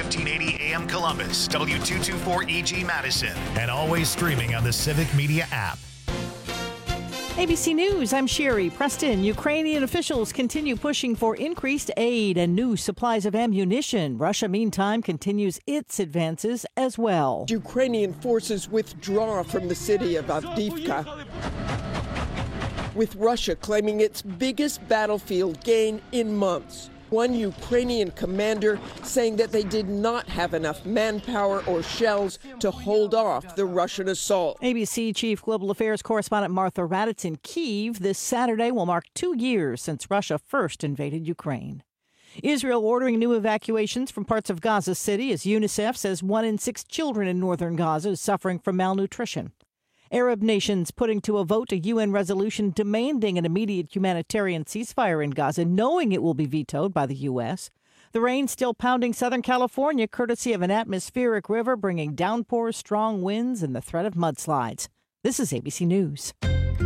1580 AM Columbus, W224EG Madison, and always streaming on the Civic Media app. ABC News, I'm Sherry Preston. Ukrainian officials continue pushing for increased aid and new supplies of ammunition. Russia, meantime, continues its advances as well. Ukrainian forces withdraw from the city of Avdiivka, with Russia claiming its biggest battlefield gain in months. One Ukrainian commander saying that they did not have enough manpower or shells to hold off the Russian assault. ABC Chief Global Affairs Correspondent Martha Raddatz in Kyiv. This Saturday will mark 2 years since Russia first invaded Ukraine. Israel ordering new evacuations from parts of Gaza City as UNICEF says 1 in 6 children in northern Gaza is suffering from malnutrition. Arab nations putting to a vote a UN resolution demanding an immediate humanitarian ceasefire in Gaza, knowing it will be vetoed by the U.S. The rain still pounding Southern California, courtesy of an atmospheric river, bringing downpours, strong winds, and the threat of mudslides. This is ABC News.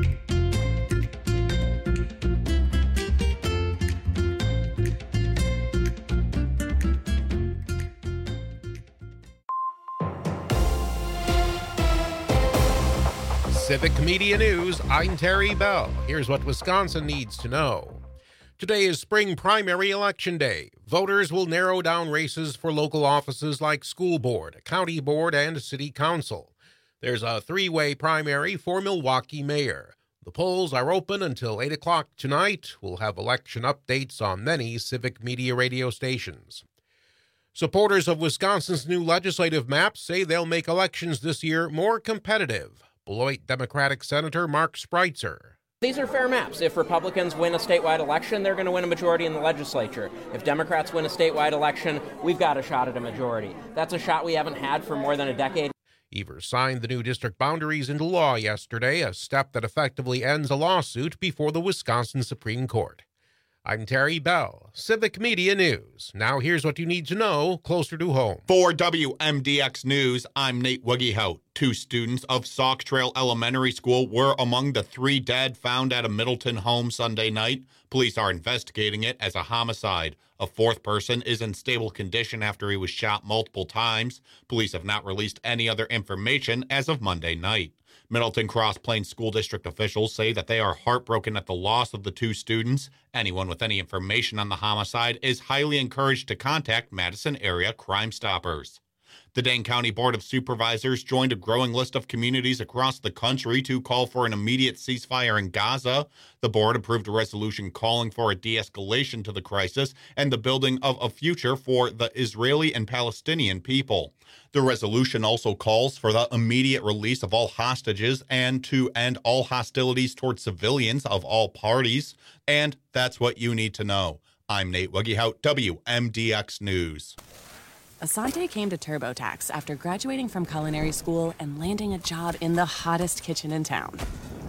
Civic Media News, I'm Terry Bell. Here's what Wisconsin needs to know. Today is spring primary election day. Voters will narrow down races for local offices like school board, county board, and city council. There's a 3-way primary for Milwaukee mayor. The polls are open until 8 o'clock tonight. We'll have election updates on many Civic Media radio stations. Supporters of Wisconsin's new legislative map say they'll make elections this year more competitive. Beloit Democratic Senator Mark Spreitzer. These are fair maps. If Republicans win a statewide election, they're going to win a majority in the legislature. If Democrats win a statewide election, we've got a shot at a majority. That's a shot we haven't had for more than a decade. Evers signed the new district boundaries into law yesterday, a step that effectively ends a lawsuit before the Wisconsin Supreme Court. I'm Terry Bell, Civic Media News. Now here's what you need to know closer to home. For WMDX News, I'm Nate Wuggehout. 2 students of Sauk Trail Elementary School were among the 3 dead found at a Middleton home Sunday night. Police are investigating it as a homicide. A 4th person is in stable condition after he was shot multiple times. Police have not released any other information as of Monday night. Middleton Cross Plains School District officials say that they are heartbroken at the loss of the 2 students. Anyone with any information on the homicide is highly encouraged to contact Madison Area Crime Stoppers. The Dane County Board of Supervisors joined a growing list of communities across the country to call for an immediate ceasefire in Gaza. The board approved a resolution calling for a de-escalation to the crisis and the building of a future for the Israeli and Palestinian people. The resolution also calls for the immediate release of all hostages and to end all hostilities toward civilians of all parties. And that's what you need to know. I'm Nate Wuggehout, WMDX News. Asante came to TurboTax after graduating from culinary school and landing a job in the hottest kitchen in town.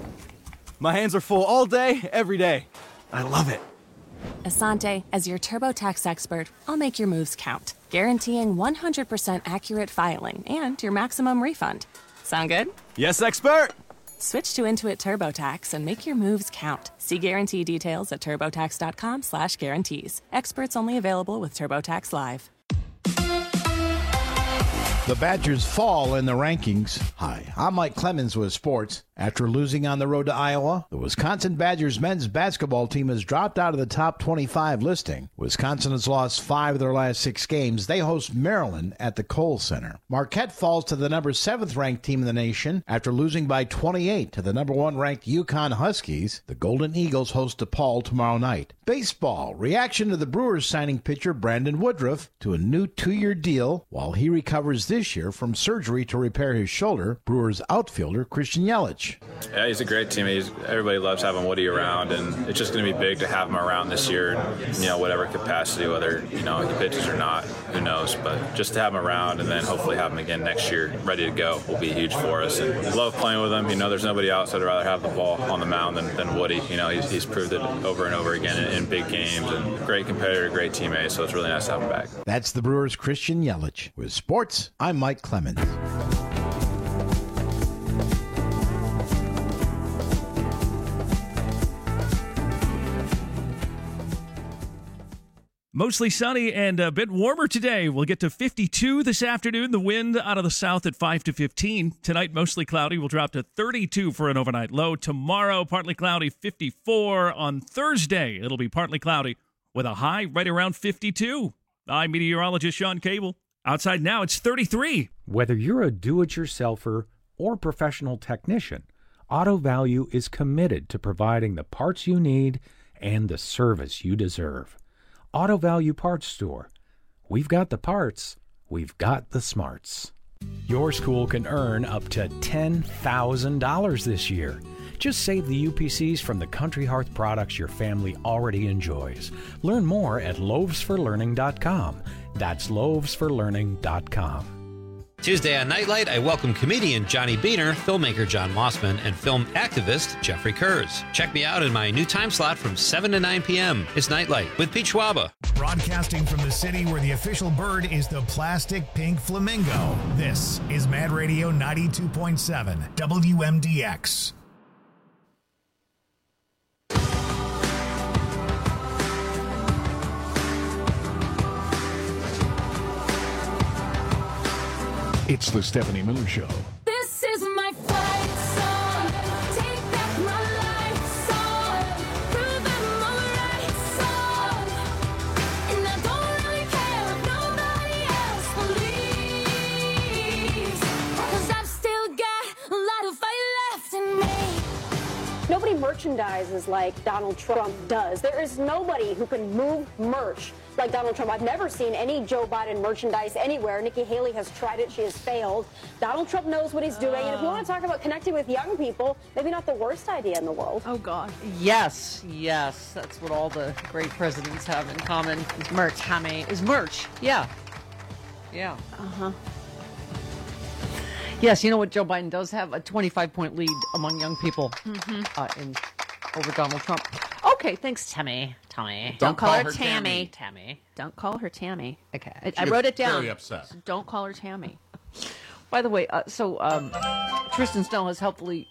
My hands are full all day, every day. I love it. Asante, as your TurboTax expert, I'll make your moves count, guaranteeing 100% accurate filing and your maximum refund. Sound good? Yes, expert! Switch to Intuit TurboTax and make your moves count. See guarantee details at turbotax.com/guarantees. Experts only available with TurboTax Live. The Badgers fall in the rankings. Hi, I'm Mike Clemens with sports. After losing on the road to Iowa, the Wisconsin Badgers men's basketball team has dropped out of the top 25 listing. Wisconsin has lost 5 of their last 6 games. They host Maryland at the Kohl Center. Marquette falls to the number 7th ranked team in the nation after losing by 28 to the number 1 ranked UConn Huskies. The Golden Eagles host DePaul tomorrow night. Baseball. Reaction to the Brewers signing pitcher Brandon Woodruff to a new 2-year deal while he recovers this year from surgery to repair his shoulder. Brewers outfielder Christian Yelich. Yeah, he's a great teammate. Everybody loves having Woody around, and it's just going to be big to have him around this year, whatever capacity, whether, he pitches or not, who knows. But just to have him around and then hopefully have him again next year ready to go will be huge for us. And love playing with him. There's nobody else I'd rather have the ball on the mound than Woody. He's proved it over and over again in big games, and great competitor, great teammate, so it's really nice to have him back. That's the Brewers' Christian Yelich. With sports, I'm Mike Clemens. Mostly sunny and a bit warmer today. We'll get to 52 this afternoon. The wind out of the south at 5 to 15. Tonight, mostly cloudy. We'll drop to 32 for an overnight low. Tomorrow, partly cloudy, 54. On Thursday, it'll be partly cloudy with a high right around 52. I'm meteorologist Sean Cable. Outside now, it's 33. Whether you're a do-it-yourselfer or professional technician, Auto Value is committed to providing the parts you need and the service you deserve. Auto Value Parts Store. We've got the parts. We've got the smarts. Your school can earn up to $10,000 this year. Just save the UPCs from the Country Hearth products your family already enjoys. Learn more at loavesforlearning.com. That's loavesforlearning.com. Tuesday on Nightlight, I welcome comedian Johnny Beener, filmmaker John Mossman, and film activist Jeffrey Kurz. Check me out in my new time slot from 7 to 9 p.m. It's Nightlight with Pete Schwaba. Broadcasting from the city where the official bird is the plastic pink flamingo. This is Mad Radio 92.7 WMDX. It's the Stephanie Miller Show. This is my fight song. Take back my life song. Prove I'm alright song. And I don't really care if nobody else believes. 'Cause I've still got a lot of fight left in me. Nobody merchandises like Donald Trump does. There is nobody who can move merch like Donald Trump. I've never seen any Joe Biden merchandise anywhere. Nikki Haley has tried it. She has failed. Donald Trump knows what he's doing. And if you want to talk about connecting with young people, maybe not the worst idea in the world. Oh, God. Yes. That's what all the great presidents have in common. Is merch, honey. Is merch. Yeah. Uh-huh. Yes, you know what Joe Biden does have? A 25-point lead among young people over Donald Trump. Okay, thanks, Tammy. Don't call her Tammy. Don't call her Tammy. Okay. I wrote it down. Very upset. Don't call her Tammy. By the way, Tristan Snell has helpfully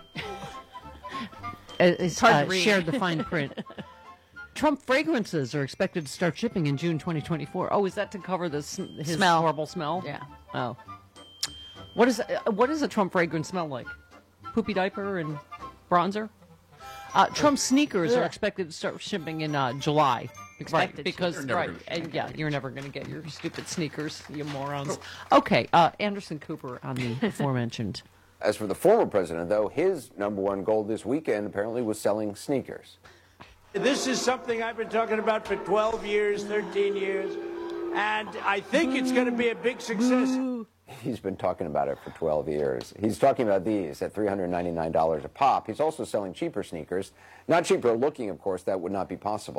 shared the fine print. Trump fragrances are expected to start shipping in June 2024. Oh, is that to cover his Smell. horrible smell? Yeah. Oh. What does a Trump fragrance smell like? Poopy diaper and bronzer? Trump sneakers are expected to start shipping in July. Because you're never going to get your stupid sneakers, you morons. Okay, Anderson Cooper on the aforementioned. As for the former president, though, his number one goal this weekend apparently was selling sneakers. This is something I've been talking about for 12 years, 13 years, and I think it's going to be a big success. He's been talking about it for 12 years. He's talking about these at $399 a pop. He's also selling cheaper sneakers. Not cheaper looking, of course. That would not be possible.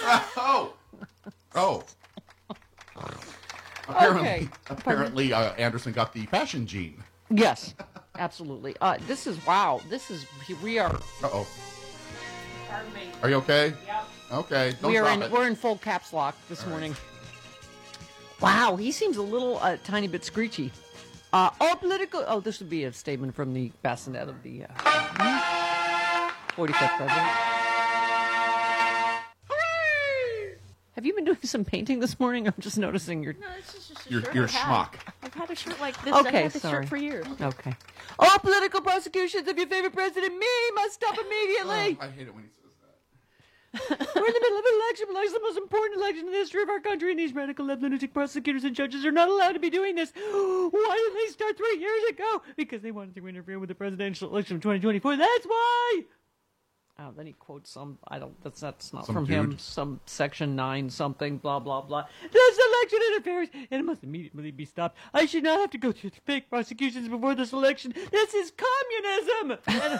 Apparently, Anderson got the fashion gene. Yes, absolutely. We are. Uh-oh. Pardon me. Are you okay? Yep. Okay, don't drop it. We're in full caps lock this morning. Wow, he seems a little tiny bit screechy. This would be a statement from the bassinet of the 45th president. Have you been doing some painting this morning? I'm just noticing No, it's just a your shirt schmuck. I've had a shirt like this. Okay, I've had this sorry. shirt for years. Okay. All political prosecutions of your favorite president, me, must stop immediately. I hate it when he says that. We're in the middle of an election, but it's the most important election in the history of our country, and these radical left lunatic prosecutors and judges are not allowed to be doing this. Why didn't they start 3 years ago? Because they wanted to interfere with the presidential election of 2024. That's why. Oh, then he quotes that's not some from dude. him, some section 9 something, blah, blah, blah. This election interferes, and it must immediately be stopped. I should not have to go through the fake prosecutions before this election. This is communism!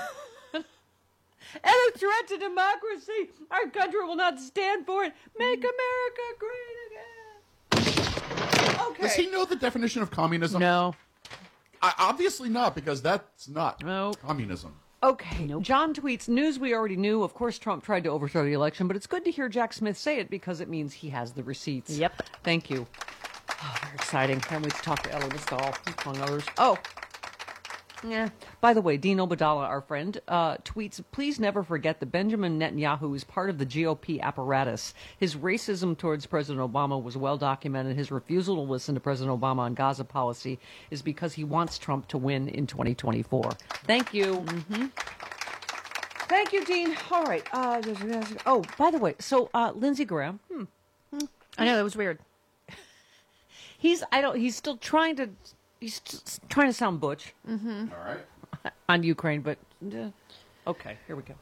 And a threat to democracy. Our country will not stand for it. Make America great again. Okay. Does he know the definition of communism? No. Obviously not, because that's not communism. Okay. Nope. John tweets, news we already knew. Of course, Trump tried to overthrow the election, but it's good to hear Jack Smith say it because it means he has the receipts. Yep. Thank you. Oh, very exciting. Can't wait to talk to Ellie Mistal, among others. Oh. Yeah. By the way, Dean Obadala, our friend, tweets, please never forget that Benjamin Netanyahu is part of the GOP apparatus. His racism towards President Obama was well documented. His refusal to listen to President Obama on Gaza policy is because he wants Trump to win in 2024. Thank you. Mm-hmm. Thank you, Dean. All right. Oh, by the way, so Lindsey Graham. I know, that was weird. He's still trying to sound butch. Mm-hmm. All right. On Ukraine, but okay, here we go.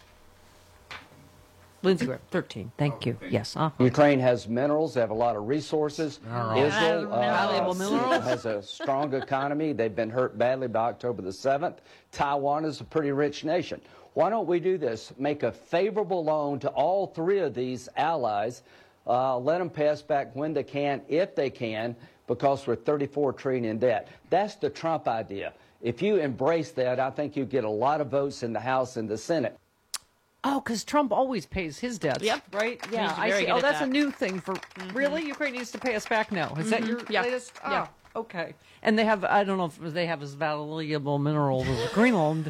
Lindsey Graham, 13. Thank you. Yes. Ukraine has minerals. They have a lot of resources. Israel Valuable minerals. has a strong economy. They've been hurt badly by October the 7th. Taiwan is a pretty rich nation. Why don't we do this? Make a favorable loan to all three of these allies. Let them pass back when they can, if they can, because we're $34 trillion in debt. That's the Trump idea. If you embrace that, I think you get a lot of votes in the House and the Senate. Oh, because Trump always pays his debts. Yep. Right? Yeah, He's I very see. good Oh, at that's that. a new thing for... Really? Ukraine needs to pay us back now. Is that your latest? Yeah. Okay. And they have, I don't know if they have as valuable minerals as Greenland.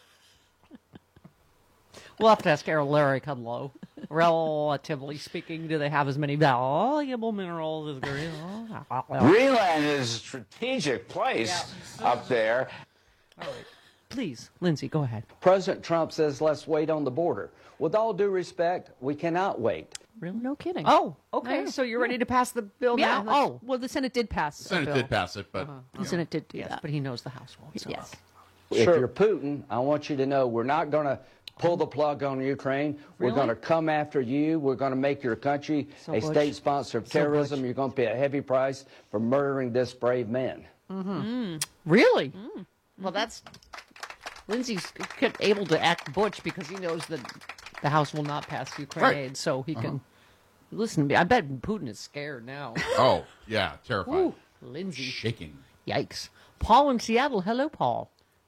We'll have to ask Larry Kudlow. Relatively speaking, do they have as many valuable minerals as Greenland? Greenland is a strategic place up there. All right. Please, Lindsay, go ahead. President Trump says, let's wait on the border. With all due respect, we cannot wait. Really? No kidding. Oh, okay. Yeah. So you're ready to pass the bill Yeah. now? Oh, Well, the Senate did pass The Senate bill. did pass it, but The Senate did do yes, that. but he knows the House won't. So. Yes. If you're Putin, I want you to know we're not going to pull the plug on Ukraine. We're Really? going to come after you. We're going to make your country So a Butch. state sponsor of So terrorism. Butch. You're going to pay a heavy price for murdering this brave man. Really? Well, that's... Lindsay's able to act butch because he knows that the House will not pass Ukraine Right. aid, so he can listen to me. I bet Putin is scared now. oh yeah, terrified, Ooh, Lindsay. shaking. Yikes. Paul in Seattle. Hello, Paul.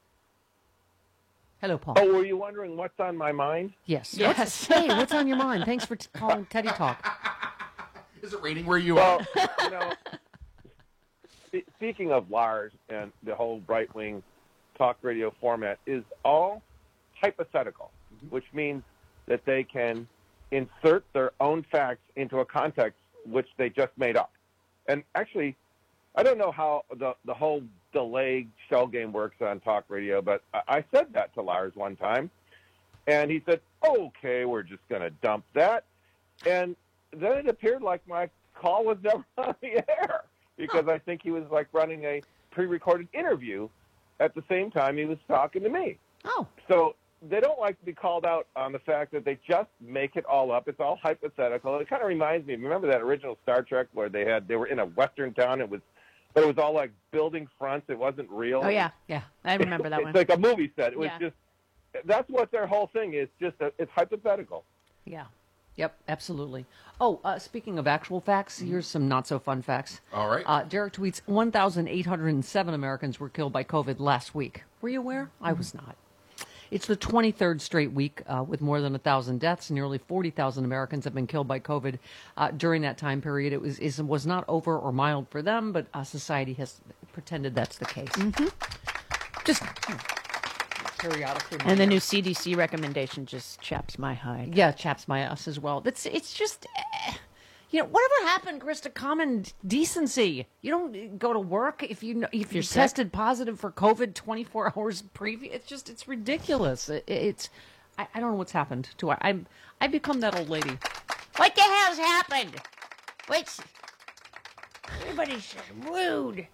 Hello, Paul. Oh, were you wondering what's on my mind? Yes. Yes. Hey, what's on your mind? Thanks for calling Teddy Talk. Is it raining where you are? You know, speaking of Lars and the whole right-wing talk radio format is all hypothetical, which means that they can insert their own facts into a context which they just made up. And actually, I don't know how the whole delay shell game works on talk radio, but I said that to Lars one time, and he said, okay, we're just going to dump that. And then it appeared like my call was never on the air because I think he was like running a pre-recorded interview at the same time he was talking to me. Oh. So they don't like to be called out on the fact that they just make it all up. It's all hypothetical. It kind of reminds me, remember that original Star Trek where they were in a western town, but it was all like building fronts. It wasn't real. Oh, yeah. Yeah. I remember that It's one. like a movie set. It was Yeah. just, that's what their whole thing is, just it's hypothetical. Yeah. Yep, absolutely. Oh, speaking of actual facts, here's some not-so-fun facts. All right. Derek tweets, 1,807 Americans were killed by COVID last week. Were you aware? I was not. It's the 23rd straight week with more than 1,000 deaths. Nearly 40,000 Americans have been killed by COVID during that time period. It was not over or mild for them, but society has pretended that's the case. Just periodically. And the new CDC recommendation just chaps my hide. Yeah, chaps my ass as well. It's just, whatever happened, Chris, to common decency? You don't go to work if you're sick. tested positive for COVID 24 hours previous. It's ridiculous. I don't know what's happened to I become that old lady. What the hell's happened? Wait. Everybody's rude.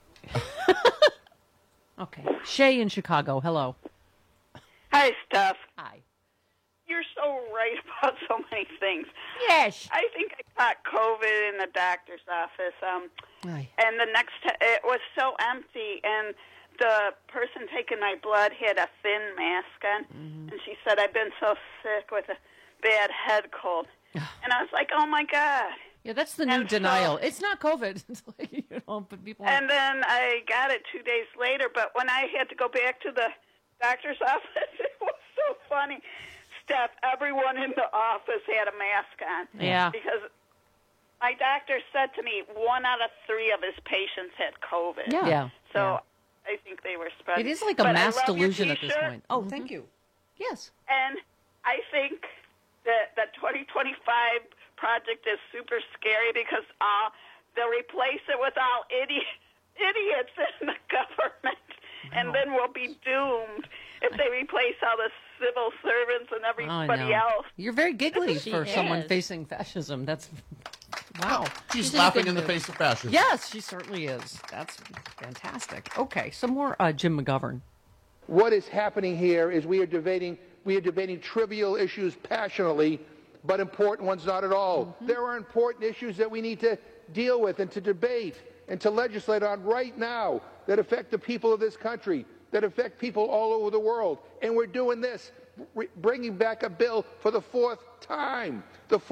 Okay, Shay in Chicago. Hello. Hi, Steph. Hi. You're so right about so many things. Yes. I think I caught COVID in the doctor's office. And the next it was so empty, and the person taking my blood had a thin mask on, and she said, I've been so sick with a bad head cold. And I was like, oh, my God. Yeah, that's the new denial. It's not COVID. It's like, but people. And then I got it 2 days later, but when I had to go back to the doctor's office, it was so funny. Steph, everyone in the office had a mask on. Yeah. Because my doctor said to me 1 out of 3 of his patients had COVID. Yeah. So I think they were spreading. It is like a But I mass love your delusion at this t-shirt. point. Oh, thank you. Yes. And I think that the 2025 project is super scary because they'll replace it with all idiots in the government, and then we'll be doomed if they replace all the civil servants and everybody else. You're very giggly She for someone is. facing fascism. That's wow. She's in a laughing good in the mood. face of fascism. Yes, she certainly is. That's fantastic. Okay, some more Jim McGovern. What is happening here is we are debating trivial issues passionately, but important ones not at all. There are important issues that we need to deal with and to debate and to legislate on right now that affect the people of this country, that affect people all over the world. And we're doing this, bringing back a bill for the fourth time.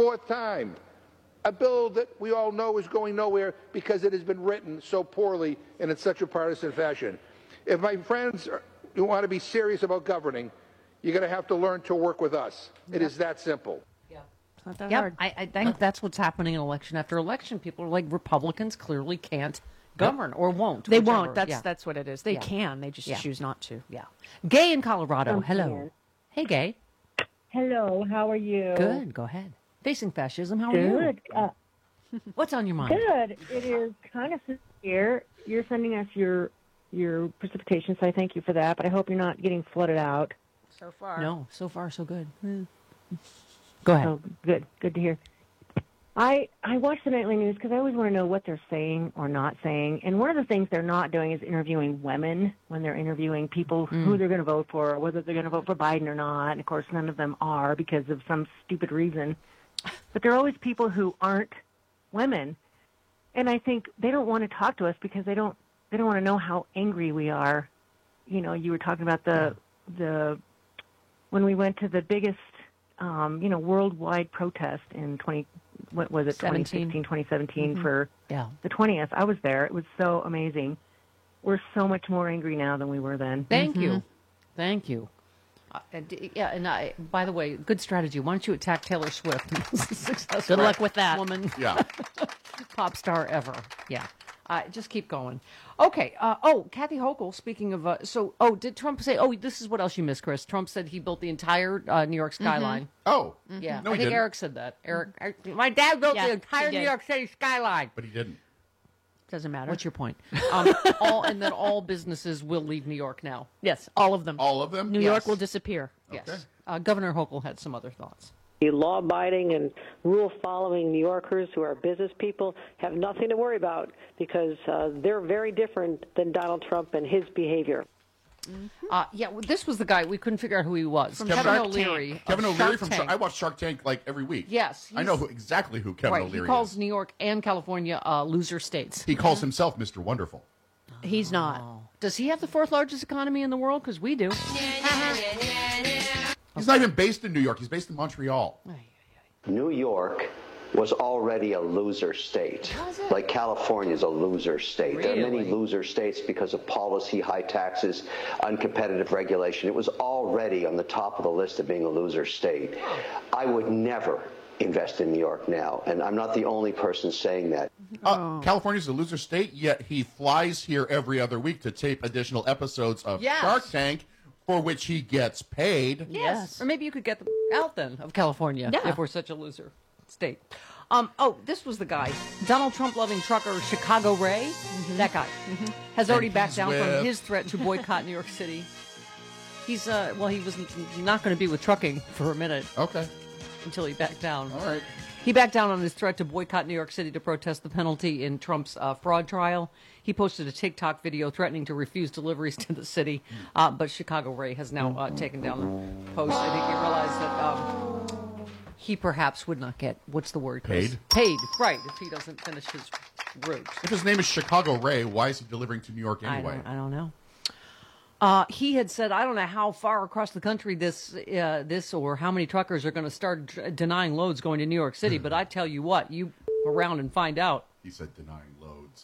A bill that we all know is going nowhere because it has been written so poorly and in such a partisan fashion. If my friends who want to be serious about governing, you're going to have to learn to work with us. It is that simple. Not that hard. I think that's what's happening in election after election. People are like, Republicans clearly can't govern or won't. They whichever. won't. That's Yeah. that's what it is. They Yeah. can. They just Yeah. choose not to. Yeah. Gay in Colorado. I'm Hello. here. Hey, Gay. Hello, how are you? Good. Go ahead. Facing fascism. How are you? Good. What's on your mind? Good. It is kind of sincere. You're sending us your precipitation, so I thank you for that. But I hope you're not getting flooded out. So far. No. So far, so good. Go ahead. Oh, good. Good to hear. I watch the nightly news because I always want to know what they're saying or not saying. And one of the things they're not doing is interviewing women when they're interviewing people who they're going to vote for, or whether they're going to vote for Biden or not. And, of course, none of them are because of some stupid reason. But there are always people who aren't women. And I think they don't want to talk to us because they don't want to know how angry we are. You know, you were talking about the when we went to the biggest worldwide protest in 2016, 2017 for the 20th. I was there. It was so amazing. We're so much more angry now than we were then. Thank you. Thank you. By the way, good strategy. Why don't you attack Taylor Swift? Successful Good luck with that. Woman. Yeah. Pop star ever. Yeah. Just keep going. Okay. Kathy Hochul, speaking of, did Trump say, this is what else you missed, Chris. Trump said he built the entire New York skyline. Oh. Yeah. No, I he think didn't. Eric said that. My dad built the entire he New did. York City skyline. But he didn't. Doesn't matter. What's your point? And then all businesses will leave New York now. Yes, all of them. All of them? New York will disappear. Yes. Governor Hochul had some other thoughts. The law-abiding and rule-following New Yorkers who are business people have nothing to worry about because they're very different than Donald Trump and his behavior. This was the guy. We couldn't figure out who he was. From Kevin Shark O'Leary. Tank. Kevin of O'Leary Shark from Tank. I watch Shark Tank like every week. Yes. I know exactly who Kevin Right. O'Leary He calls is. New York and California loser states. He calls himself Mr. Wonderful. He's not. Does he have the fourth largest economy in the world? Because we do. He's not even based in New York. He's based in Montreal. New York was already a loser state. Like California is a loser state. There are many loser states because of policy, high taxes, uncompetitive regulation. It was already on the top of the list of being a loser state. I would never invest in New York now, and I'm not the only person saying that. California's a loser state, yet he flies here every other week to tape additional episodes of Yes. Shark Tank, for which he gets paid. Yes. Or maybe you could get the out then of California Yeah. if we're such a loser state. This was the guy. Donald Trump loving trucker Chicago Ray. That guy has already And backed he's down from with- his threat to boycott New York City. He's he was not going to be with trucking for a minute. Okay. Until he backed down. All right. He backed down on his threat to boycott New York City to protest the penalty in Trump's fraud trial. He posted a TikTok video threatening to refuse deliveries to the city, but Chicago Ray has now taken down the post. I think he realized that he perhaps would not get, what's the word, Chris? Paid, right, if he doesn't finish his route. If his name is Chicago Ray, why is he delivering to New York anyway? I don't know. He had said, I don't know how far across the country this or how many truckers are going to start denying loads going to New York City, but I tell you what, you around and find out. He said denying loads.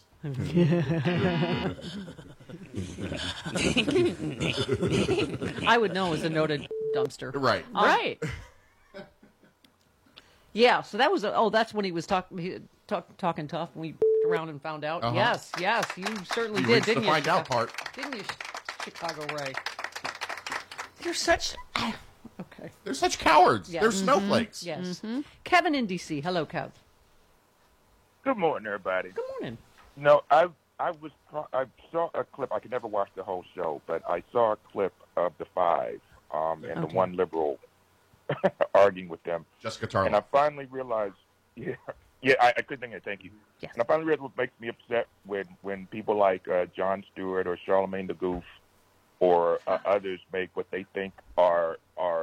I would know as a noted dumpster. Right. Right. Yeah, so that was, that's when he was talking tough. We looked around and found out. Uh-huh. Yes, you certainly You did, reached didn't the you? find out part. Didn't you, Chicago Ray? You're such... Okay. They're such cowards. Yes. They're snowflakes. Yes. Kevin in D.C. Hello, Kev. Good morning, everybody. Good morning. No, I saw a clip. I could never watch the whole show, but I saw a clip of the five and the one liberal arguing with them. Jessica Tarlin. And I finally realized, I couldn't think of it. Thank you. Yes. And I finally realized what makes me upset when people like Jon Stewart or Charlemagne the Goof or others make what they think are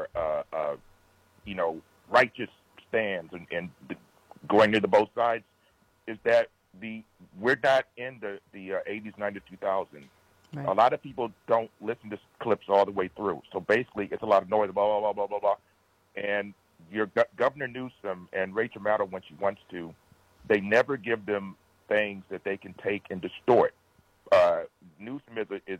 righteous stands and going to the both sides, is that we're not in the 80s, 90s, 2000s. Right. A lot of people don't listen to clips all the way through. So basically, it's a lot of noise, blah, blah, blah, blah, blah, blah. And your Governor Newsom and Rachel Maddow, when she wants to, they never give them things that they can take and distort. Newsom is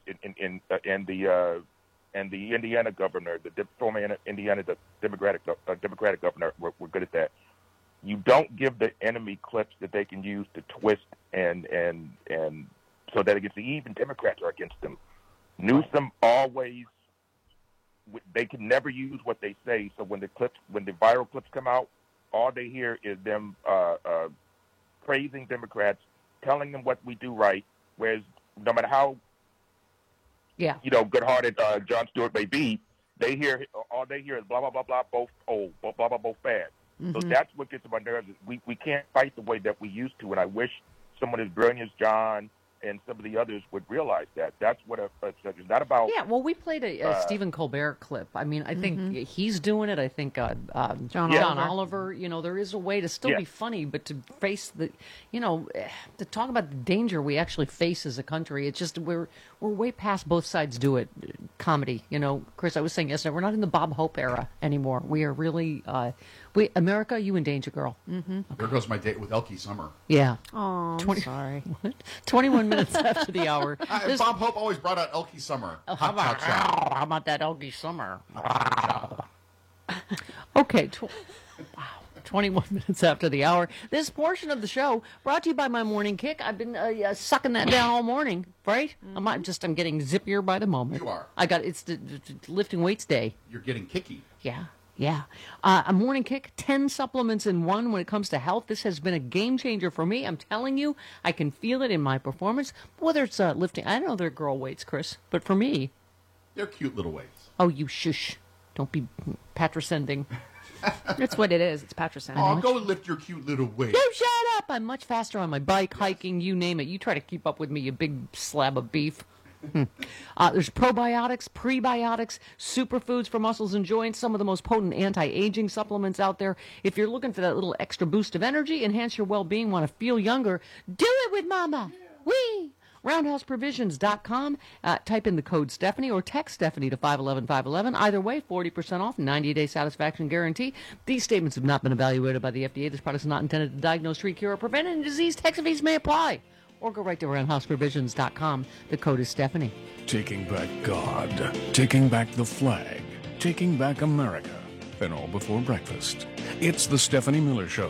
the Indiana governor, the former Indiana Democratic governor, we're good at that. You don't give the enemy clips that they can use to twist and so that against the even Democrats are against them. Newsom always, they can never use what they say. So when the viral clips come out, all they hear is them praising Democrats, telling them what we do right. Whereas no matter how, good-hearted Jon Stewart may be, all they hear is blah blah blah blah, both old, blah blah blah, both bad. So that's what gets on my nerves. We can't fight the way that we used to, and I wish someone as brilliant as John and some of the others would realize that. That's what it's not about. Yeah, well, we played a Stephen Colbert clip. I mean, I think he's doing it. I think John Oliver. There is a way to still be funny, but to face to talk about the danger we actually face as a country. It's just we're way past both sides do it. Comedy, Chris, I was saying yesterday, we're not in the Bob Hope era anymore. We are really, America, you in danger, girl. There goes my date with Elkie Summer. Yeah. Oh, sorry. 21 minutes after the hour. Bob Hope always brought out Elkie Summer. How about that Elkie Summer? Okay. 21 minutes after the hour. This portion of the show brought to you by my morning kick. I've been sucking that down all morning, right? I'm getting zippier by the moment. You are. It's the lifting weights day. You're getting kicky. Yeah. A morning kick, 10 supplements in one when it comes to health. This has been a game changer for me. I'm telling you, I can feel it in my performance. Whether it's lifting, I know they're girl weights, Chris, but for me. They're cute little weights. Oh, you shush. Don't be patricending. That's what it is. It's patricending. Oh, go and lift your cute little weight. You shut up. I'm much faster on my bike, hiking, you name it. You try to keep up with me, you big slab of beef. There's probiotics, prebiotics, superfoods for muscles and joints, some of the most potent anti-aging supplements out there. If you're looking for that little extra boost of energy, enhance your well-being, want to feel younger, do it with Mama. Whee! RoundhouseProvisions.com. Type in the code Stephanie or text Stephanie to 511-511. Either way, 40% off, 90-day satisfaction guarantee. These statements have not been evaluated by the FDA. This product is not intended to diagnose, treat, cure, or prevent any disease. Tax fees may apply. Or go right to RoundhouseProvisions.com. The code is Stephanie. Taking back God, taking back the flag, taking back America, and all before breakfast. It's the Stephanie Miller Show.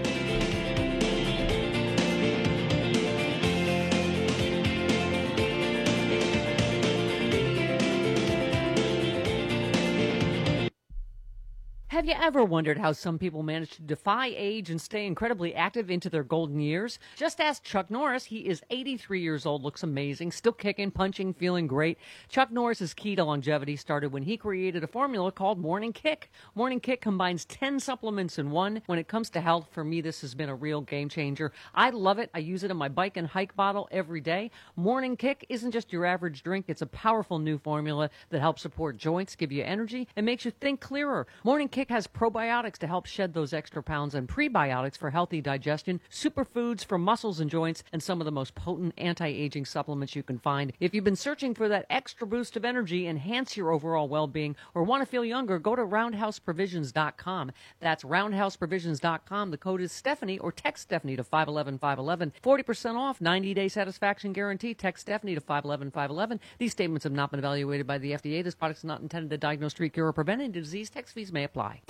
Have you ever wondered how some people manage to defy age and stay incredibly active into their golden years? Just ask Chuck Norris. He is 83 years old, looks amazing, still kicking, punching, feeling great. Chuck Norris's key to longevity started when he created a formula called Morning Kick. Morning Kick combines 10 supplements in one. When it comes to health, for me, this has been a real game changer. I love it. I use it in my bike and hike bottle every day. Morning Kick isn't just your average drink. It's a powerful new formula that helps support joints, give you energy, and makes you think clearer. Morning Kick has probiotics to help shed those extra pounds and prebiotics for healthy digestion, superfoods for muscles and joints, and some of the most potent anti-aging supplements you can find. If you've been searching for that extra boost of energy, enhance your overall well-being, or want to feel younger, go to RoundhouseProvisions.com. That's RoundhouseProvisions.com. The code is Stephanie, or text Stephanie to 511-511. 40% off, 90-day satisfaction guarantee. Text Stephanie to 511-511. These statements have not been evaluated by the FDA. This product is not intended to diagnose, treat, cure, or prevent any disease. Tax fees may apply.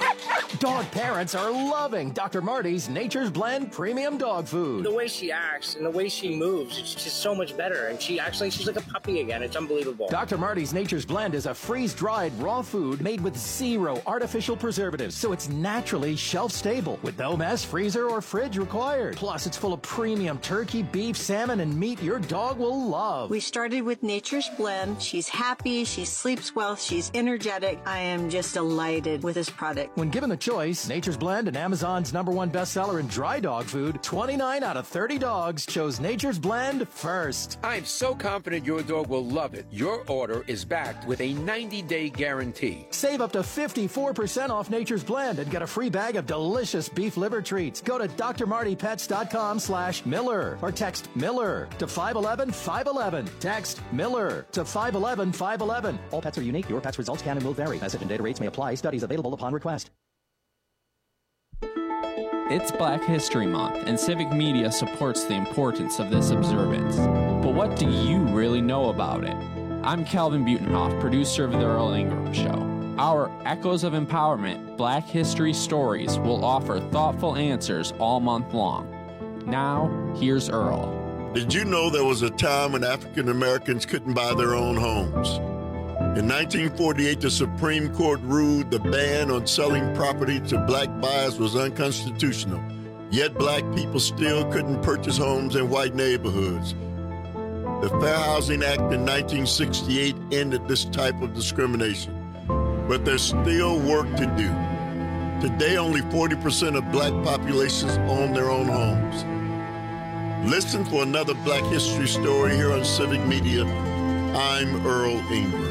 Dog parents are loving Dr. Marty's Nature's Blend Premium Dog Food. The way she acts and the way she moves, it's just so much better. And she's like a puppy again. It's unbelievable. Dr. Marty's Nature's Blend is a freeze-dried raw food made with 0 artificial preservatives, so it's naturally shelf-stable with no mess, freezer, or fridge required. Plus, it's full of premium turkey, beef, salmon, and meat your dog will love. We started with Nature's Blend. She's happy, she sleeps well, she's energetic. I am just delighted with this product. When given the choice, Nature's Blend and Amazon's #1 bestseller in dry dog food, 29 out of 30 dogs chose Nature's Blend first. I'm so confident your dog will love it. Your order is backed with a 90-day guarantee. Save up to 54% off Nature's Blend and get a free bag of delicious beef liver treats. Go to drmartypets.com/Miller or text Miller to 511-511. Text Miller to 511-511. All pets are unique. Your pet's results can and will vary. Message and data rates may apply. Studies available upon request. It's Black History Month, and Civic Media supports the importance of this observance. But what do you really know about it? I'm Calvin Butenhoff, producer of The Earl Ingram Show. Our Echoes of Empowerment Black History Stories will offer thoughtful answers all month long. Now, here's Earl. Did you know there was a time when African Americans couldn't buy their own homes? In 1948, the Supreme Court ruled the ban on selling property to black buyers was unconstitutional. Yet black people still couldn't purchase homes in white neighborhoods. The Fair Housing Act in 1968 ended this type of discrimination. But there's still work to do. Today, only 40% of black populations own their own homes. Listen for another Black History story here on Civic Media. I'm Earl Ingram.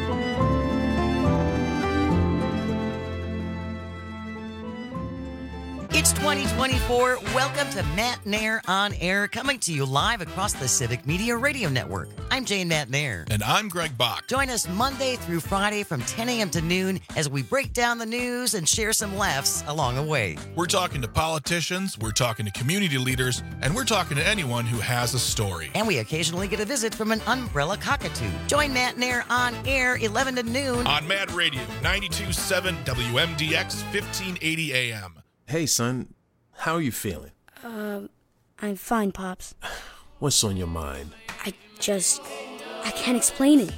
It's 2024. Welcome to Matt Nair on Air, coming to you live across the Civic Media Radio Network. I'm Jane Matt Nair. And I'm Greg Bach. Join us Monday through Friday from 10 a.m. to noon as we break down the news and share some laughs along the way. We're talking to politicians, we're talking to community leaders, and we're talking to anyone who has a story. And we occasionally get a visit from an umbrella cockatoo. Join Matt Nair on Air 11 to noon on Mad Radio 92.7 WMDX 1580 AM. Hey, son, how are you feeling? I'm fine, Pops. What's on your mind? I can't explain it.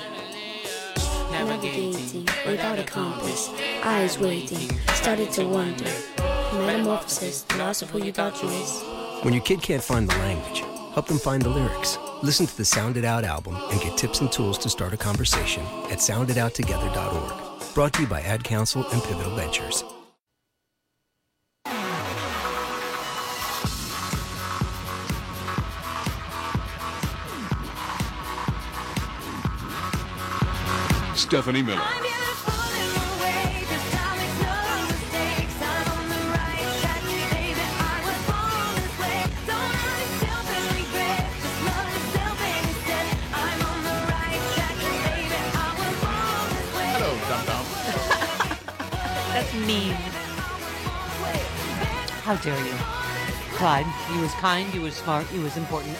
Navigating without a compass, eyes waiting, started to wonder. Metamorphosis, the loss of who you thought you was. When your kid can't find the language, help them find the lyrics. Listen to the Sound It Out album and get tips and tools to start a conversation at sounditouttogether.org. Brought to you by Ad Council and Pivotal Ventures. Stephanie Miller. Hello, Dum Dum. That's mean. How dare you? Clyde, he was kind, he was smart, he was important.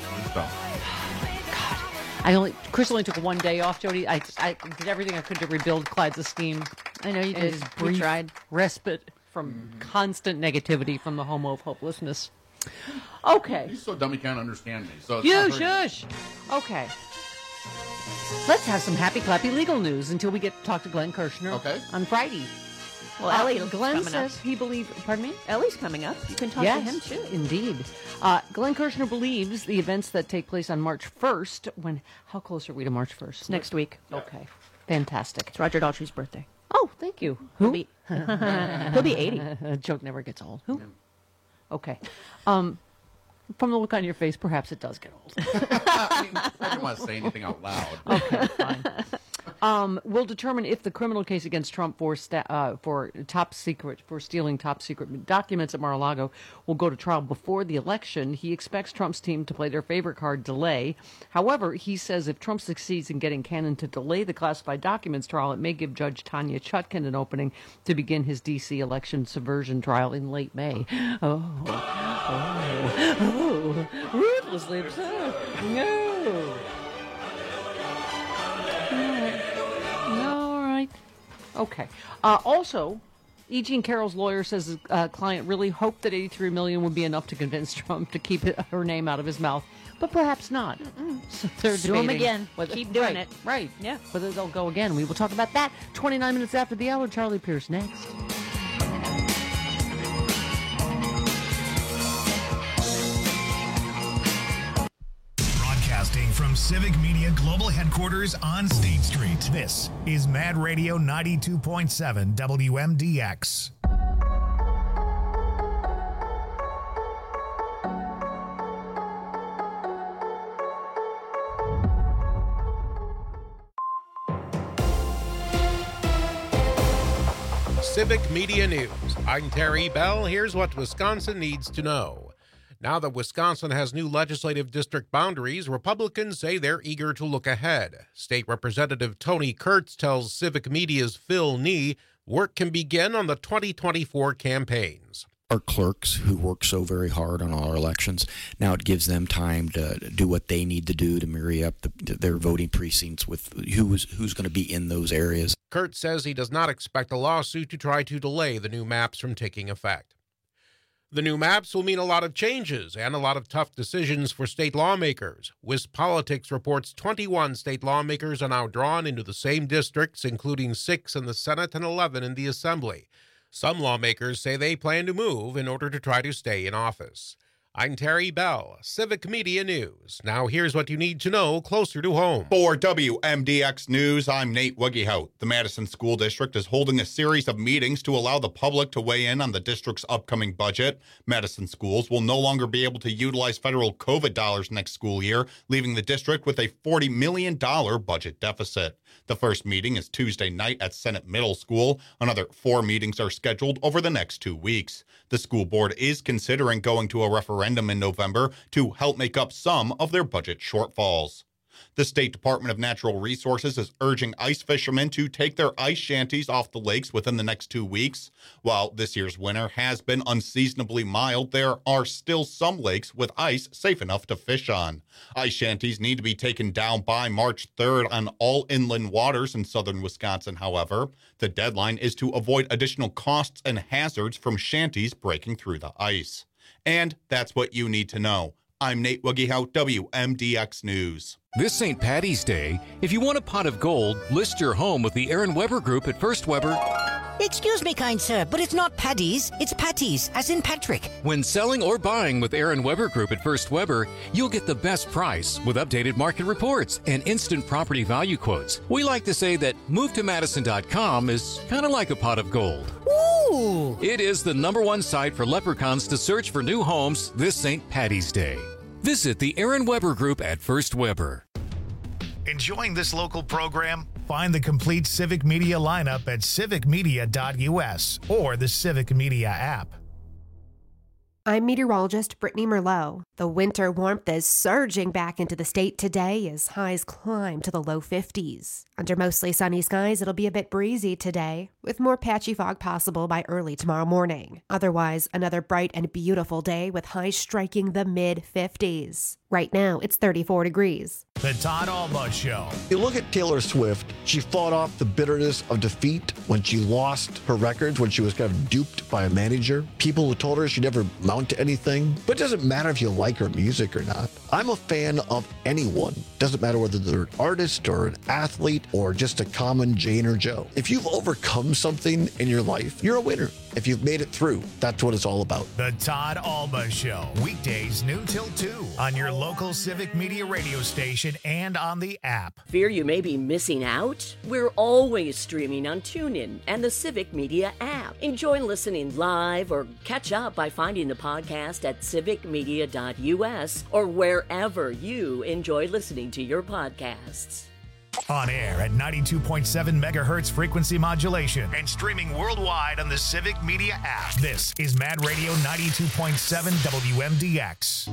Chris only took one day off, Jody. I did everything I could to rebuild Clyde's esteem. I know you did. We tried. Respite from constant negativity from the homo of hopelessness. Okay. He's so dumb he can't understand me. So You shush. Okay. Let's have some happy clappy legal news until we get to talk to Glenn Kirshner on Friday. Well, Ellie's Glenn coming says up. he believes. Pardon me? Ellie's coming up. You can talk to him too. Indeed. Glenn Kirshner believes the events that take place on March 1st. How close are we to March 1st? Next week. Okay. Fantastic. It's Roger Daltrey's birthday. Oh, thank you. He'll Who? be, he'll be 80. A joke never gets old. Who? Okay. From the look on your face, perhaps it does get old. I didn't want to say anything out loud. Okay, fine. We'll determine if the criminal case against Trump for stealing top secret documents at Mar-a-Lago will go to trial before the election. He expects Trump's team to play their favorite card, delay. However, he says if Trump succeeds in getting Cannon to delay the classified documents trial, it may give Judge Tanya Chutkan an opening to begin his D.C. election subversion trial in late May. Ruthlessly absurd. No. All right. Okay. Also, E. Jean Carroll's lawyer says his client really hoped that $83 million would be enough to convince Trump to keep her name out of his mouth, but perhaps not. So they're Sue him debating again. Keep doing it. Right. Yeah. Whether they'll go again. We will talk about that 29 minutes after the hour. Charlie Pierce next. Broadcasting from Civic Media Global Headquarters on State Street. This is Mad Radio 92.7 WMDX. Civic Media News. I'm Terry Bell. Here's what Wisconsin needs to know. Now that Wisconsin has new legislative district boundaries, Republicans say they're eager to look ahead. State Representative Tony Kurtz tells Civic Media's Phil Nee work can begin on the 2024 campaigns. Our clerks who work so very hard on all our elections, now it gives them time to do what they need to do to marry up their voting precincts with who's going to be in those areas. Kurtz says he does not expect a lawsuit to try to delay the new maps from taking effect. The new maps will mean a lot of changes and a lot of tough decisions for state lawmakers. WisPolitics reports 21 state lawmakers are now drawn into the same districts, including 6 in the Senate and 11 in the Assembly. Some lawmakers say they plan to move in order to try to stay in office. I'm Terry Bell, Civic Media News. Now here's what you need to know closer to home. For WMDX News, I'm Nate Wuggehout. The Madison School District is holding a series of meetings to allow the public to weigh in on the district's upcoming budget. Madison schools will no longer be able to utilize federal COVID dollars next school year, leaving the district with a $40 million budget deficit. The first meeting is Tuesday night at Senate Middle School. Another 4 meetings are scheduled over the next 2 weeks. The school board is considering going to a referendum in November to help make up some of their budget shortfalls. The State Department of Natural Resources is urging ice fishermen to take their ice shanties off the lakes within the next 2 weeks. While this year's winter has been unseasonably mild, there are still some lakes with ice safe enough to fish on. Ice shanties need to be taken down by March 3rd on all inland waters in southern Wisconsin, however. The deadline is to avoid additional costs and hazards from shanties breaking through the ice. And that's what you need to know. I'm Nate Wuggehout, WMDX News. This St. Paddy's Day, if you want a pot of gold, list your home with the Aaron Weber Group at First Weber. Excuse me, kind sir, but it's not Paddy's, it's Patties, as in Patrick. When selling or buying with Aaron Weber Group at First Weber, you'll get the best price with updated market reports and instant property value quotes. We like to say that MoveToMadison.com is kind of like a pot of gold. Ooh! It is the #1 site for leprechauns to search for new homes this St. Paddy's Day. Visit the Aaron Weber Group at First Weber. Enjoying this local program? Find the complete Civic Media lineup at civicmedia.us or the Civic Media app. I'm meteorologist Brittany Merlot. The winter warmth is surging back into the state today as highs climb to the low 50s. Under mostly sunny skies, it'll be a bit breezy today, with more patchy fog possible by early tomorrow morning. Otherwise, another bright and beautiful day with highs striking the mid-50s. Right now, it's 34 degrees. The Todd Alba Show. You look at Taylor Swift, she fought off the bitterness of defeat when she lost her records, when she was kind of duped by a manager. People who told her she'd never amount to anything. But it doesn't matter if you like her music or not. I'm a fan of anyone. Doesn't matter whether they're an artist or an athlete or just a common Jane or Joe. If you've overcome something in your life, you're a winner. If you've made it through, that's what it's all about. The Todd Alba Show. Weekdays noon till 2 on your local Civic Media radio station and on the app. Fear you may be missing out? We're always streaming on TuneIn and the Civic Media app. Enjoy listening live or catch up by finding the podcast at civicmedia.us or wherever you enjoy listening to your podcasts. On air at 92.7 megahertz frequency modulation and streaming worldwide on the Civic Media app. This is Mad Radio 92.7 WMDX.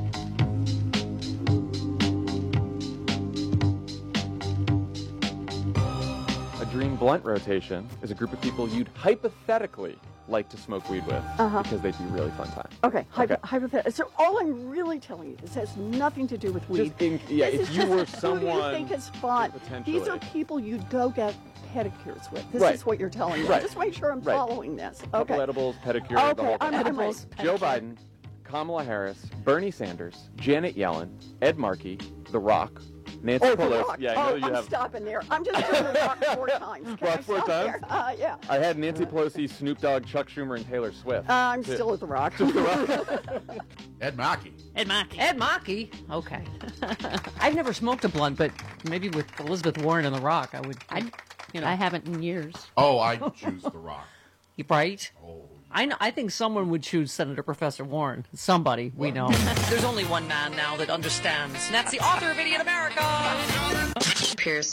A dream blunt rotation is a group of people you'd hypothetically like to smoke weed with because they'd be really fun time. Okay, hypothetically. So all I'm really telling you, this has nothing to do with weed. If you were someone who you think is fun. These are people you'd go get pedicures with. This is what you're telling me. Just make sure I'm following this. Okay. Couple edibles, pedicure, the whole thing. Edibles. Joe Biden, Kamala Harris, Bernie Sanders, Janet Yellen, Ed Markey, The Rock, Nancy Pelosi. Yeah, I know you have. Stopping there. I'm just doing The Rock 4 times. Rock 4 times? Yeah. I had Nancy Pelosi, Snoop Dogg, Chuck Schumer, and Taylor Swift. I'm still at The Rock. Ed Markey. Ed Markey. Okay. I've never smoked a blunt, but maybe with Elizabeth Warren and The Rock, I would. I haven't in years. Oh, I choose The Rock. Right? Oh. I think someone would choose Senator Professor Warren. Somebody we know. There's only one man now that understands, and that's the author of Idiot America. Pierce.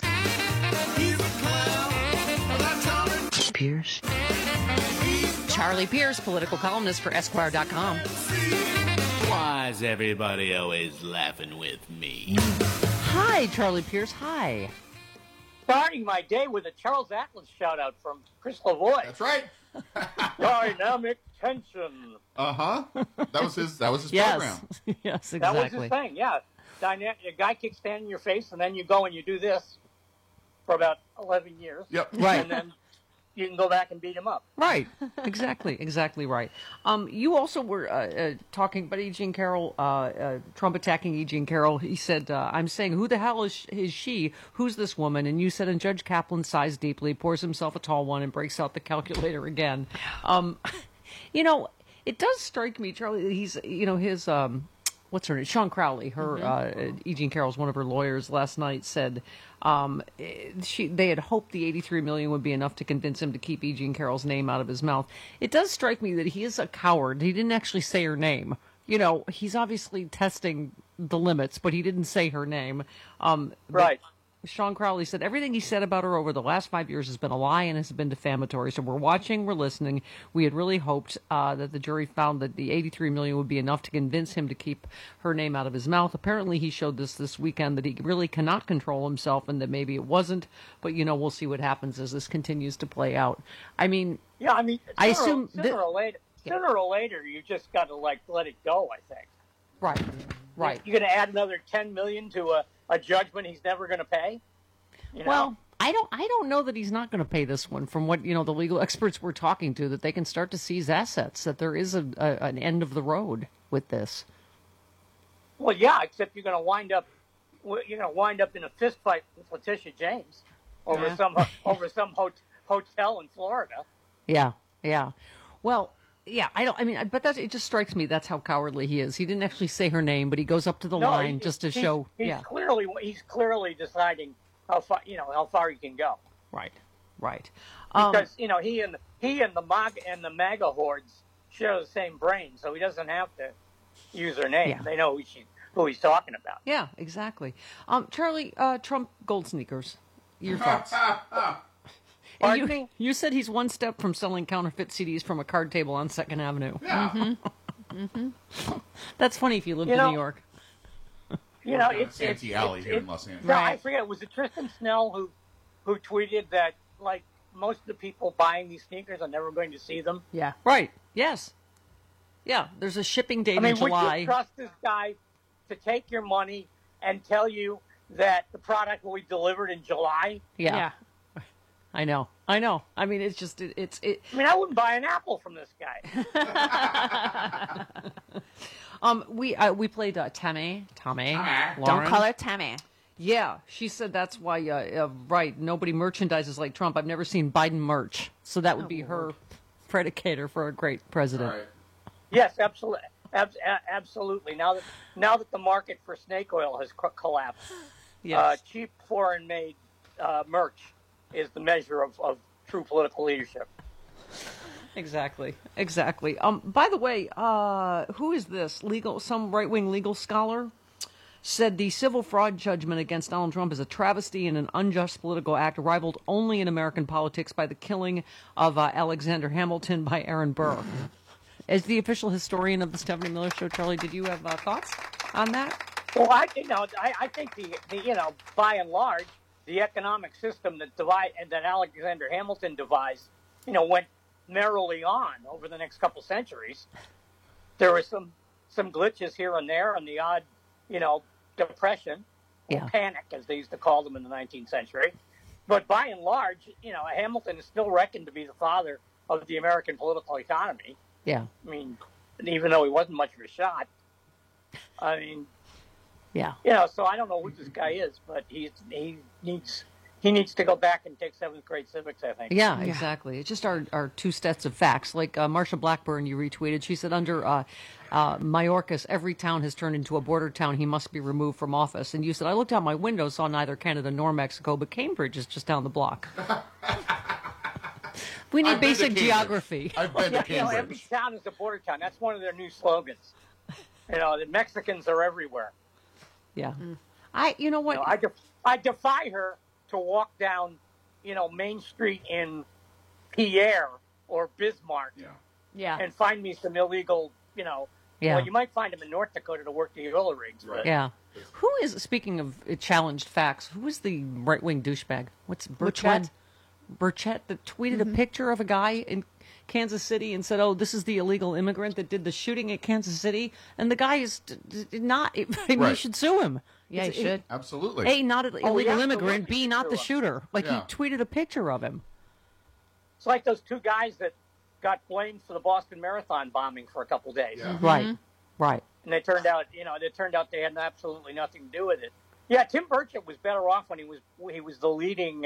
Pierce. Charlie Pierce, political columnist for Esquire.com. Why's everybody always laughing with me? Hi, Charlie Pierce. Hi. Starting my day with a Charles Atlas shout-out from Chris Lavoie. That's right. Dynamic tension. That was his program. Yes, exactly. That was his thing, yeah. A guy kicks stand in your face, and then you go and you do this for about 11 years. Yep. Right. And then you can go back and beat him up. Right. Exactly right. You also were talking about E. Jean Carroll, Trump attacking E. Jean Carroll. He said, I'm saying, who the hell is she? Who's this woman? And you said, and Judge Kaplan sighs deeply, pours himself a tall one, and breaks out the calculator again. It does strike me, Charlie, he's, his... what's her name? Sean Crowley. Her E. Jean Carroll's one of her lawyers last night said they had hoped the $83 million would be enough to convince him to keep E. Jean Carroll's name out of his mouth. It does strike me that he is a coward. He didn't actually say her name. He's obviously testing the limits, but he didn't say her name. Right. Sean Crowley said everything he said about her over the last 5 years has been a lie and has been defamatory. So we're watching, we're listening. We had really hoped that the jury found that the $83 million would be enough to convince him to keep her name out of his mouth. Apparently, he showed this weekend that he really cannot control himself and that maybe it wasn't. But we'll see what happens as this continues to play out. I assume sooner or later, you just got to let it go. I think. Right. You're going to add another $10 million to a judgment he's never going to pay? Well, I don't know that he's not going to pay this one. From what the legal experts we're talking to, that they can start to seize assets. That there is an end of the road with this. Well, yeah, except you're going to wind up in a fist fight with Letitia James over some hotel in Florida. Yeah. Well. Yeah, but it just strikes me that's how cowardly he is. He didn't actually say her name, but he goes up to the line just to show. He's clearly deciding how far he can go. Right. Because he and the MAGA hordes share the same brain, so he doesn't have to use her name. Yeah. They know who he's talking about. Yeah, exactly. Charlie, Trump gold sneakers. Your thoughts? You said he's one step from selling counterfeit CDs from a card table on 2nd Avenue. Yeah. That's funny if you lived in New York. It's Santee Alley here in Los Angeles. No, I forget. Was it Tristan Snell who tweeted that most of the people buying these sneakers are never going to see them? Yeah. Right. Yes. Yeah. There's a shipping date in July. Would you trust this guy to take your money and tell you that the product will be delivered in July? Yeah. I know. It's just it's. I wouldn't buy an apple from this guy. We played Tammy. Don't call her Tammy. Yeah, she said that's why. Right, nobody merchandises like Trump. I've never seen Biden merch, so that would be her predicator for a great president. Right. Yes, absolutely. Absolutely. Now that the market for snake oil has collapsed, cheap foreign-made merch is the measure of true political leadership. Exactly. By the way, who is this? Some right-wing legal scholar said the civil fraud judgment against Donald Trump is a travesty and an unjust political act rivaled only in American politics by the killing of Alexander Hamilton by Aaron Burr. As the official historian of the Stephanie Miller Show, Charlie, did you have thoughts on that? Well, I think the by and large, the economic system that Alexander Hamilton devised, went merrily on over the next couple centuries. There were some glitches here and there, and the odd, depression or panic, as they used to call them in the 19th century. But by and large, Hamilton is still reckoned to be the father of the American political economy. Yeah. I mean, even though he wasn't much of a shot. I mean, yeah. So I don't know who this guy is, but he needs to go back and take 7th grade civics, I think. Yeah, exactly. It's just our two sets of facts. Like Marsha Blackburn, you retweeted. She said under Mayorkas, every town has turned into a border town. He must be removed from office. And you said, I looked out my window, saw neither Canada nor Mexico, but Cambridge is just down the block. We need basic geography. I've been to Cambridge. Every town is a border town. That's one of their new slogans. The Mexicans are everywhere. Yeah. You know what? I defy her to walk down, Main Street in Pierre or Bismarck and find me some illegal, well, you might find them in North Dakota to work the oil rigs. But. Yeah. Who is, speaking of challenged facts, who is the right-wing douchebag? What's Burchett? Burchett that tweeted a picture of a guy in Kansas City and said, "Oh, this is the illegal immigrant that did the shooting at Kansas City," and the guy is not. We should sue him. Yeah, he should. Absolutely. A, not an illegal immigrant. B, not the shooter. He tweeted a picture of him. It's like those two guys that got blamed for the Boston Marathon bombing for a couple of days. Yeah. Right. Right. And it turned out, they had absolutely nothing to do with it. Yeah, Tim Burchett was better off when he was the leading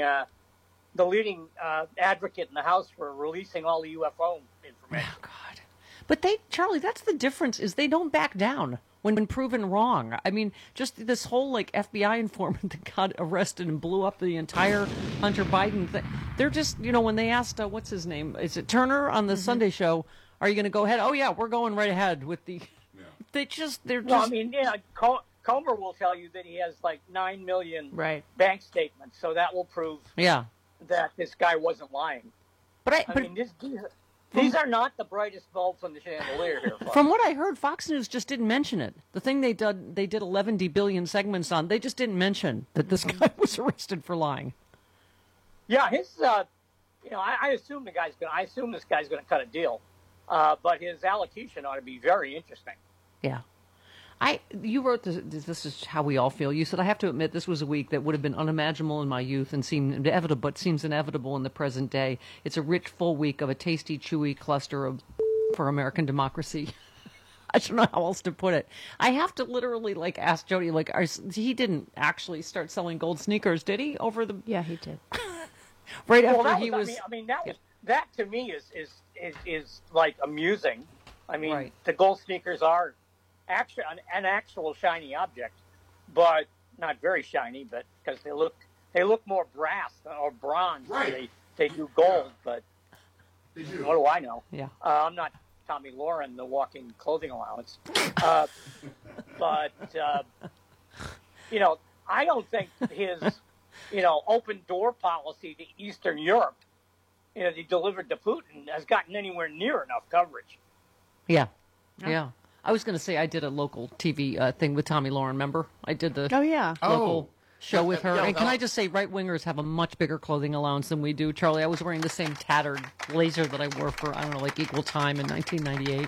advocate in the House for releasing all the UFO information. Oh, God. But Charlie, that's the difference, is they don't back down when proven wrong. I mean, just this whole, FBI informant that got arrested and blew up the entire Hunter Biden thing. They're just, when they asked, what's his name? Is it Turner on the Sunday show? Are you going to go ahead? Oh, yeah, we're going right ahead with the... Yeah. They're just... Well, I mean, Comer will tell you that he has 9 million bank statements, so that will prove... Yeah. That this guy wasn't lying. I mean, these are not the brightest bulbs on the chandelier here. Folks. From what I heard, Fox News just didn't mention it. The thing they did 11 billion segments on, they just didn't mention that this guy was arrested for lying. Yeah, I assume this guy's going to cut a deal, but his allocution ought to be very interesting. Yeah. You wrote this is how we all feel. You said, I have to admit this was a week that would have been unimaginable in my youth and seemed inevitable, but seems inevitable in the present day. It's a rich, full week of a tasty, chewy cluster for American democracy. I don't know how else to put it. I have to literally ask Jody, he didn't actually start selling gold sneakers, did he? Yeah, he did. Right after he was. That to me is amusing. I mean, the gold sneakers are actually an actual shiny object, but not very shiny, but because they look more brass or bronze than they do gold. But what do I know? Yeah, I'm not Tommy Lauren, the walking clothing allowance. But I don't think his open door policy to Eastern Europe, he delivered to Putin, has gotten anywhere near enough coverage. Yeah. I was going to say I did a local TV thing with Tommy Lauren, remember? I did the local show with her. And can I just say, right-wingers have a much bigger clothing allowance than we do. Charlie, I was wearing the same tattered blazer that I wore for, Equal Time in 1998.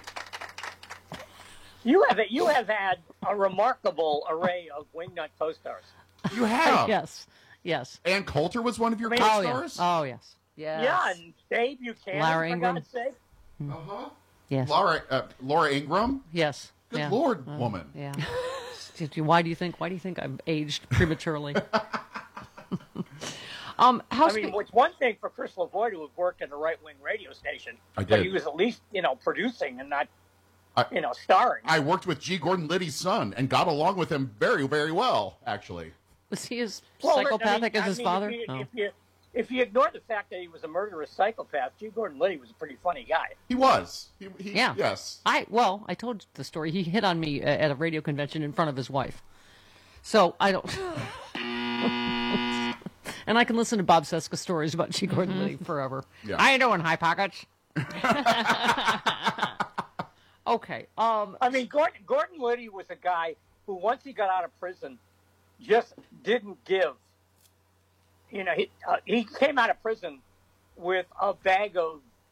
You have had a remarkable array of Wingnut co-stars. You have? Yes. Ann Coulter was one of your co-stars? Oh, yes. Yeah, and Dave Buchanan, Lara for Ingram. God's sake. Uh-huh. Yes. Laura Ingram? Yes. Good Lord, woman. Yeah. Why do you think I'm aged prematurely? It's one thing for Chris Lavoie to have worked at a right-wing radio station, but he was at least, producing and not, starring. I worked with G. Gordon Liddy's son and got along with him very, very well, actually. Was he as psychopathic as his father? If you ignore the fact that he was a murderous psychopath, G. Gordon Liddy was a pretty funny guy. He was. Yeah. Yes. I told the story. He hit on me at a radio convention in front of his wife. So I don't... And I can listen to Bob Cesca stories about G. Gordon Liddy forever. Yeah. How you doing, High Pockets? Okay. Gordon Liddy was a guy who, once he got out of prison, just didn't give. He came out of prison with a bag of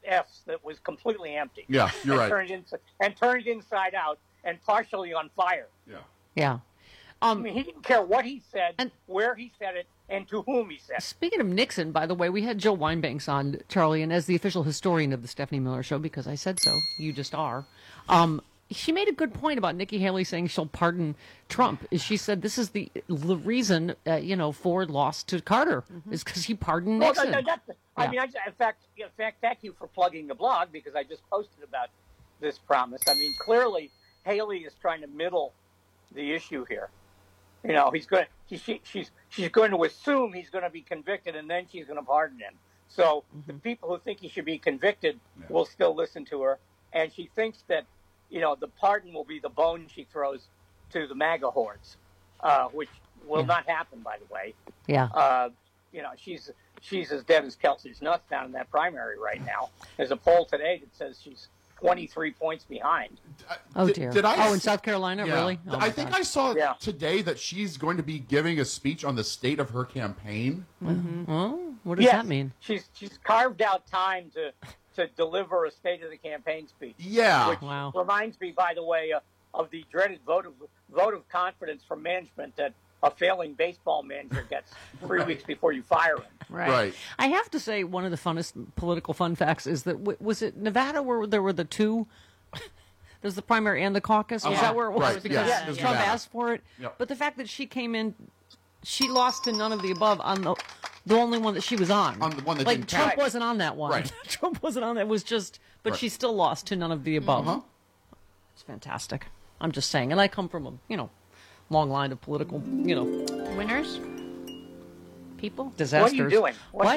F's that was completely empty. Yeah, you're right. Turned inside out and partially on fire. Yeah. I mean, he didn't care what he said, and where he said it, and to whom he said it. Speaking of Nixon, by the way, we had Jill Wine-Banks on, Charlie, and as the official historian of the Stephanie Miller Show, because I said so, you just are, she made a good point about Nikki Haley saying she'll pardon Trump. She said this is the reason, Ford lost to Carter, is because he pardoned Nixon. I mean, in fact, thank you for plugging the blog, because I just posted about this promise. I mean, clearly, Haley is trying to middle the issue here. You know, she's going to assume he's going to be convicted, and then she's going to pardon him. So the people who think he should be convicted will still listen to her, and she thinks that, the pardon will be the bone she throws to the MAGA hordes, which will not happen, by the way. Yeah. She's as dead as Kelsey's nuts down in that primary right now. There's a poll today that says she's 23 points behind. Dear. In South Carolina, really? Oh, I think I saw today that she's going to be giving a speech on the state of her campaign. Mm-hmm. Oh, what does that mean? She's carved out time to deliver a state of the campaign speech. Yeah. Which reminds me, by the way, of the dreaded vote of confidence from management that a failing baseball manager gets 3 weeks before you fire him. Right. I have to say, one of the funnest political fun facts is that, was it Nevada where there were the two? There's the primary and the caucus. Was that where it was? Right. Because Trump asked for it. Yep. But the fact that she came in, she lost to none of the above on the only one that she was on. On the one that like didn't Trump count. wasn't on that one. Right. Trump wasn't on that. It was just, but she still lost to none of the above. It's fantastic. I'm just saying, and I come from a long line of political winners. People? Disasters. What are you doing?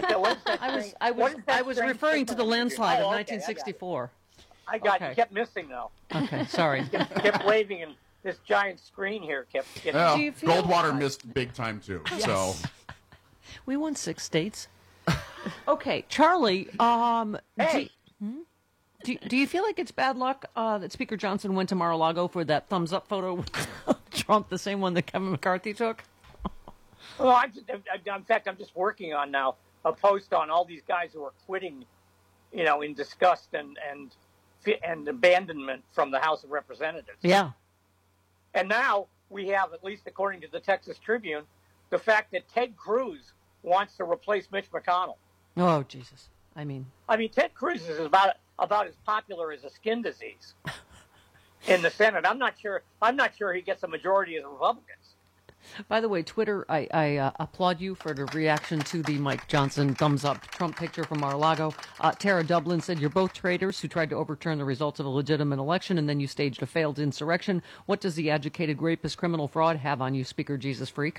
I was referring to the landslide of 1964. I got you. Kept missing though. Okay, sorry. kept waving, and this giant screen here kept getting. Goldwater missed big time too. Yes. So we won 6 states. Okay, Charlie. Hey. Do you feel like it's bad luck that Speaker Johnson went to Mar-a-Lago for that thumbs up photo of Trump, the same one that Kevin McCarthy took? Well, in fact, I'm just working on now a post on all these guys who are quitting, in disgust and abandonment from the House of Representatives. Yeah. And now we have, at least according to the Texas Tribune, the fact that Ted Cruz wants to replace Mitch McConnell. Oh, Jesus. I mean, Ted Cruz is about as popular as a skin disease in the Senate. I'm not sure he gets a majority of the Republicans. By the way, Twitter, I applaud you for the reaction to the Mike Johnson thumbs up Trump picture from Mar-a-Lago. Tara Dublin said, "You're both traitors who tried to overturn the results of a legitimate election, and then you staged a failed insurrection. What does the educated rapist criminal fraud have on you, Speaker Jesus Freak?"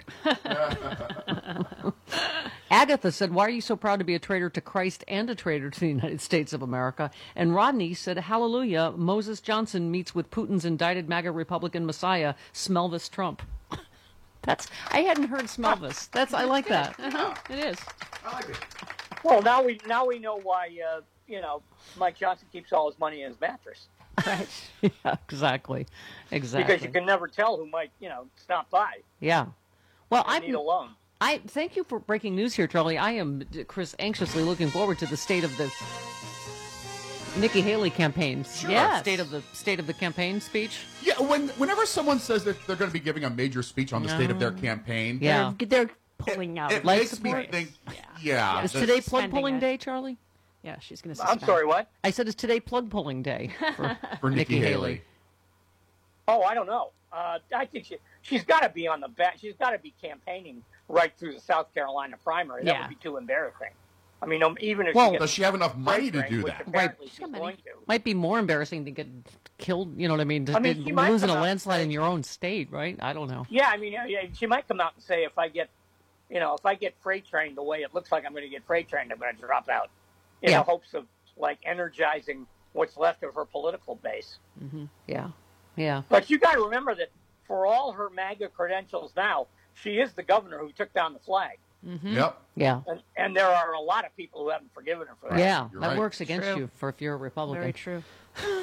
Agatha said, "Why are you so proud to be a traitor to Christ and a traitor to the United States of America?" And Rodney said, "Hallelujah, Moses Johnson meets with Putin's indicted MAGA Republican messiah, Smelvis Trump." I hadn't heard Smelvis. I like that. It is. I like it. Well, now we know why Mike Johnson keeps all his money in his mattress. Right. Yeah, exactly. Because you can never tell who might stop by. Yeah. Well, I need a loan. I thank you for breaking news here, Charlie. I am, Chris, anxiously looking forward to the state of the Nikki Haley campaign. Sure. Yeah, state of the campaign speech. Yeah, whenever someone says that they're going to be giving a major speech on the state of their campaign, they're pulling out. It makes me think. Yeah. Is today plug pulling day, Charlie? Yeah, she's going to. I'm sorry, what? I said, is today plug pulling day for Nikki Haley? Oh, I don't know. I think she's got to be on the back. She's got to be campaigning right through the South Carolina primary. That would be too embarrassing. I mean, even if does she have enough money to do that? Right. She's going to. Might be more embarrassing to get killed. You know what I mean? She might losing a come out landslide in your own state, right? I don't know. Yeah, I mean, she might come out and say, if I get freight trained the way it looks like I'm going to get freight trained, I'm going to drop out. In the hopes of energizing what's left of her political base. Mm-hmm. Yeah. But you got to remember that for all her MAGA credentials now, she is the governor who took down the flag. Mm-hmm. Yep. Yeah. And there are a lot of people who haven't forgiven her for that. Yeah, You're that right. works against you if you're a Republican. Very true.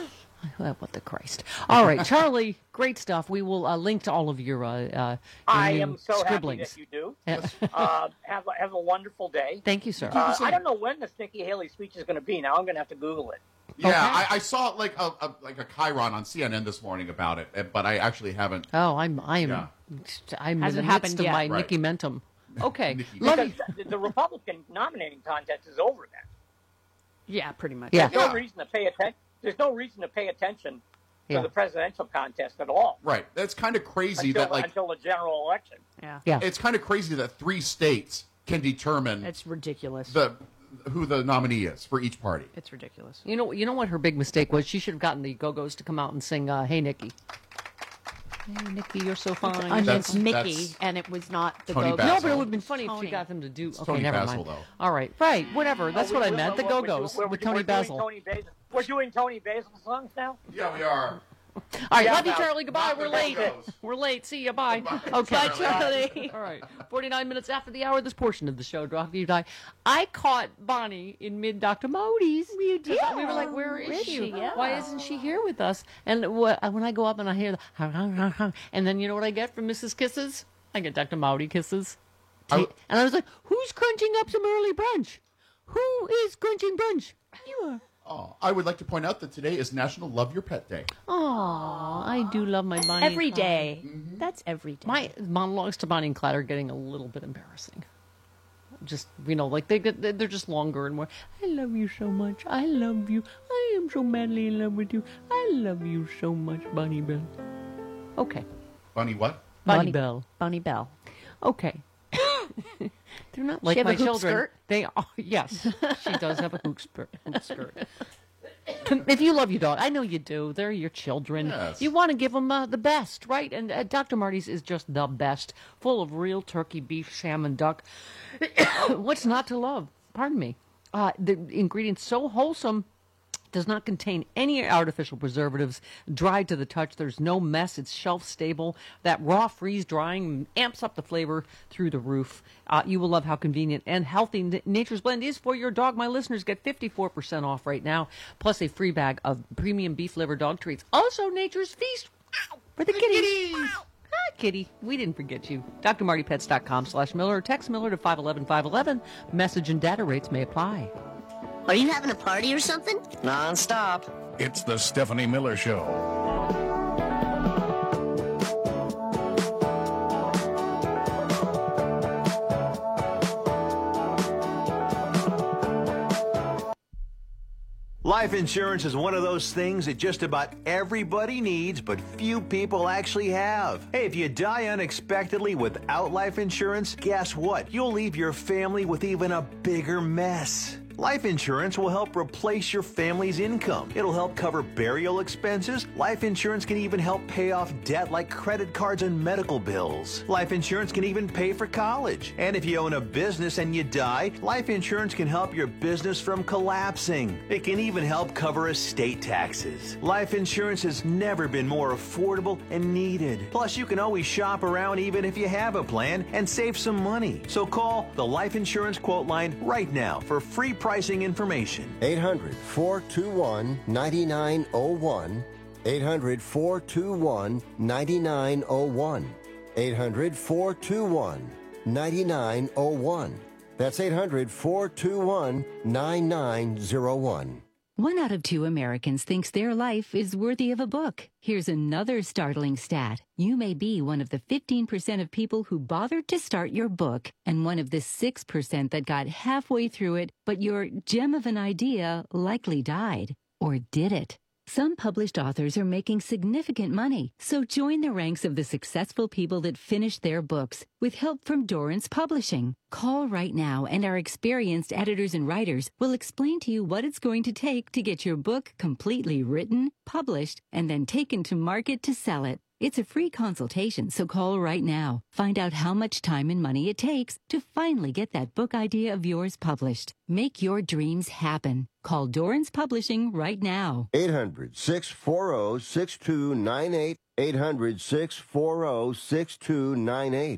What the Christ. All right, Charlie, great stuff. We will link to all of your I am so scribblings. happy that you do. Have a wonderful day. Thank you, sir. I don't know when this Nikki Haley speech is going to be. Now I'm going to have to Google it. Yeah, Okay. I saw like a chyron on CNN this morning about it, but I actually haven't. Oh, I'm in Hasn't the midst happened of yet. my Right. Nikki Mentum. Okay. Because the Republican nominating contest is over then. Yeah, pretty much. Yeah. There's no reason to pay attention. There's no reason to pay attention to Yeah. the presidential contest at all. Right. That's kind of crazy until the general election. Yeah. It's kind of crazy that 3 states can determine It's ridiculous. who the nominee is for each party. It's ridiculous. You know what her big mistake was? She should have gotten the Go-Go's to come out and sing, Hey, Nikki. Hey, Nikki, you're so fine. It's Mickey, and it was not the Tony Go-Go's. Basil. No, but it would have been funny if Tony. she got them to do... It's okay, Tony never Basil, mind. though. All right, whatever. That's what I meant, the Go-Go's with Tony Basil. We're doing Tony Basil songs now? Yeah, we are. All right, Yeah, love you, now- Charlie. Goodbye. not We're the late. Go-Go's. We're late. See you. Bye. Okay. Bye, Charlie. All right. 49 minutes after the hour, this portion of the show, Drop You Die. I caught Bonnie in mid Dr. Mody's. We did. We were like, where is she? Yeah. Why isn't she here with us? And when I go up and I hear the and then you know what I get from Mrs. Kisses? I get Dr. Mody kisses. And I was like, who's crunching up some early brunch? Who is crunching brunch? You are. Oh, I would like to point out that today is National Love Your Pet Day. Oh, I do love my Bonnie. Every and Clyde. day. That's every day. My monologues to Bonnie and Clyde are getting a little bit embarrassing. Just, like they're just longer and more. I love you so much. I love you. I am so madly in love with you. I love you so much, Bonnie Bell. Okay. Bonnie what? Bonnie Bell. Bonnie Bell. Okay. They're not like She have my a hoop children. skirt? They are. Yes, she does have a hoop skirt. If you love your dog, I know you do. They're your children. Yes. You want to give them the best, right? And Dr. Marty's is just the best, full of real turkey, beef, salmon, duck. What's not to love? Pardon me. The ingredients so wholesome. Does not contain any artificial preservatives, dried to the touch. There's no mess. It's shelf stable. That raw freeze drying amps up the flavor through the roof. You will love how convenient and healthy Nature's Blend is for your dog. My listeners get 54% off right now, plus a free bag of premium beef liver dog treats. Also, Nature's Feast for the kitties. Hi, kitty. We didn't forget you. drmartypets.com/Miller or text Miller to 511-511. Message and data rates may apply. Are you having a party or something? Non-stop. It's the Stephanie Miller Show. Life insurance is one of those things that just about everybody needs, but few people actually have. Hey, if you die unexpectedly without life insurance, guess what? You'll leave your family with even a bigger mess. Life insurance will help replace your family's income. It'll help cover burial expenses. Life insurance can even help pay off debt like credit cards and medical bills. Life insurance can even pay for college. And if you own a business and you die, life insurance can help your business from collapsing. It can even help cover estate taxes. Life insurance has never been more affordable and needed. Plus, you can always shop around even if you have a plan and save some money. So call the Life Insurance Quote Line right now for free pricing information. 800-421-9901. 800-421-9901. 800-421-9901. That's 800-421-9901. 1 out of 2 Americans thinks their life is worthy of a book. Here's another startling stat. You may be one of the 15% of people who bothered to start your book and one of the 6% that got halfway through it, but your gem of an idea likely died. Or did it? Some published authors are making significant money, so join the ranks of the successful people that finish their books with help from Dorrance Publishing. Call right now and our experienced editors and writers will explain to you what it's going to take to get your book completely written, published, and then taken to market to sell it. It's a free consultation, so call right now. Find out how much time and money it takes to finally get that book idea of yours published. Make your dreams happen. Call Dorrance Publishing right now. 800-640-6298. 800-640-6298.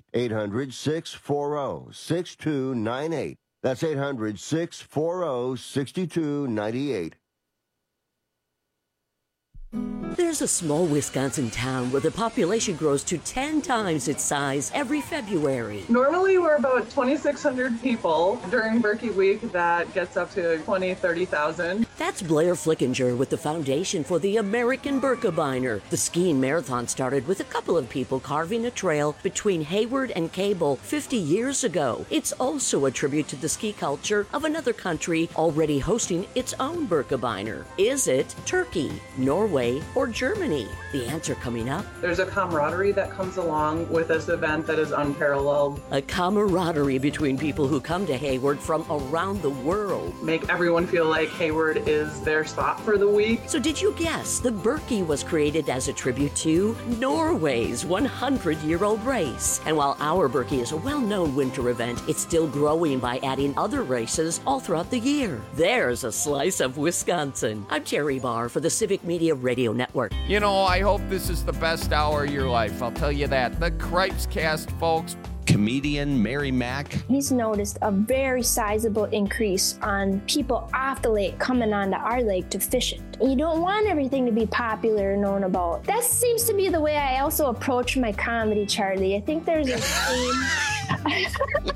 800-640-6298. That's 800-640-6298. There's a small Wisconsin town where the population grows to 10 times its size every February. Normally we're about 2,600 people. During Berkey Week, that gets up to 20,000, 30,000. That's Blair Flickinger with the Foundation for the American Birkebeiner. The skiing marathon started with a couple of people carving a trail between Hayward and Cable 50 years ago. It's also a tribute to the ski culture of another country already hosting its own Birkebeiner. Is it Turkey, Norway, or Germany? The answer coming up. There's a camaraderie that comes along with this event that is unparalleled. A camaraderie between people who come to Hayward from around the world. Make everyone feel like Hayward is their spot for the week. So did you guess the Berkey was created as a tribute to Norway's 100-year-old race? And while our Berkey is a well-known winter event, it's still growing by adding other races all throughout the year. There's a slice of Wisconsin. I'm Terry Barr for the Civic Media Radio Network. You know, I hope this is the best hour of your life. I'll tell you that. The Cripes Cast, folks. Comedian Mary Mack. He's noticed a very sizable increase on people off the lake coming onto our lake to fish it. You don't want everything to be popular and known about. That seems to be the way I also approach my comedy, Charlie. I think there's a theme.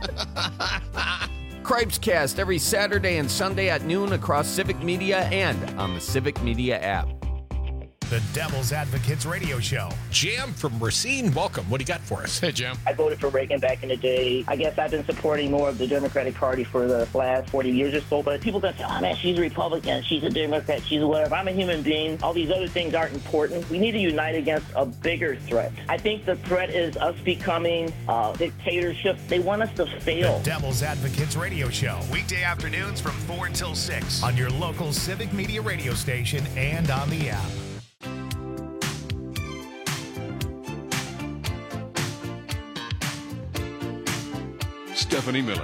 Cripes Cast every Saturday and Sunday at noon across Civic Media and on the Civic Media app. The Devil's Advocates Radio Show. Jim from Racine, welcome. What do you got for us? Hey, Jim. I voted for Reagan back in the day. I guess I've been supporting more of the Democratic Party for the last 40 years or so, but people don't say, oh, man, she's a Republican, she's a Democrat, she's whatever. I'm a human being. All these other things aren't important. We need to unite against a bigger threat. I think the threat is us becoming dictatorship. They want us to fail. The Devil's Advocates Radio Show. Weekday afternoons from 4 until 6 on your local Civic Media radio station and on the app. Stephanie Miller.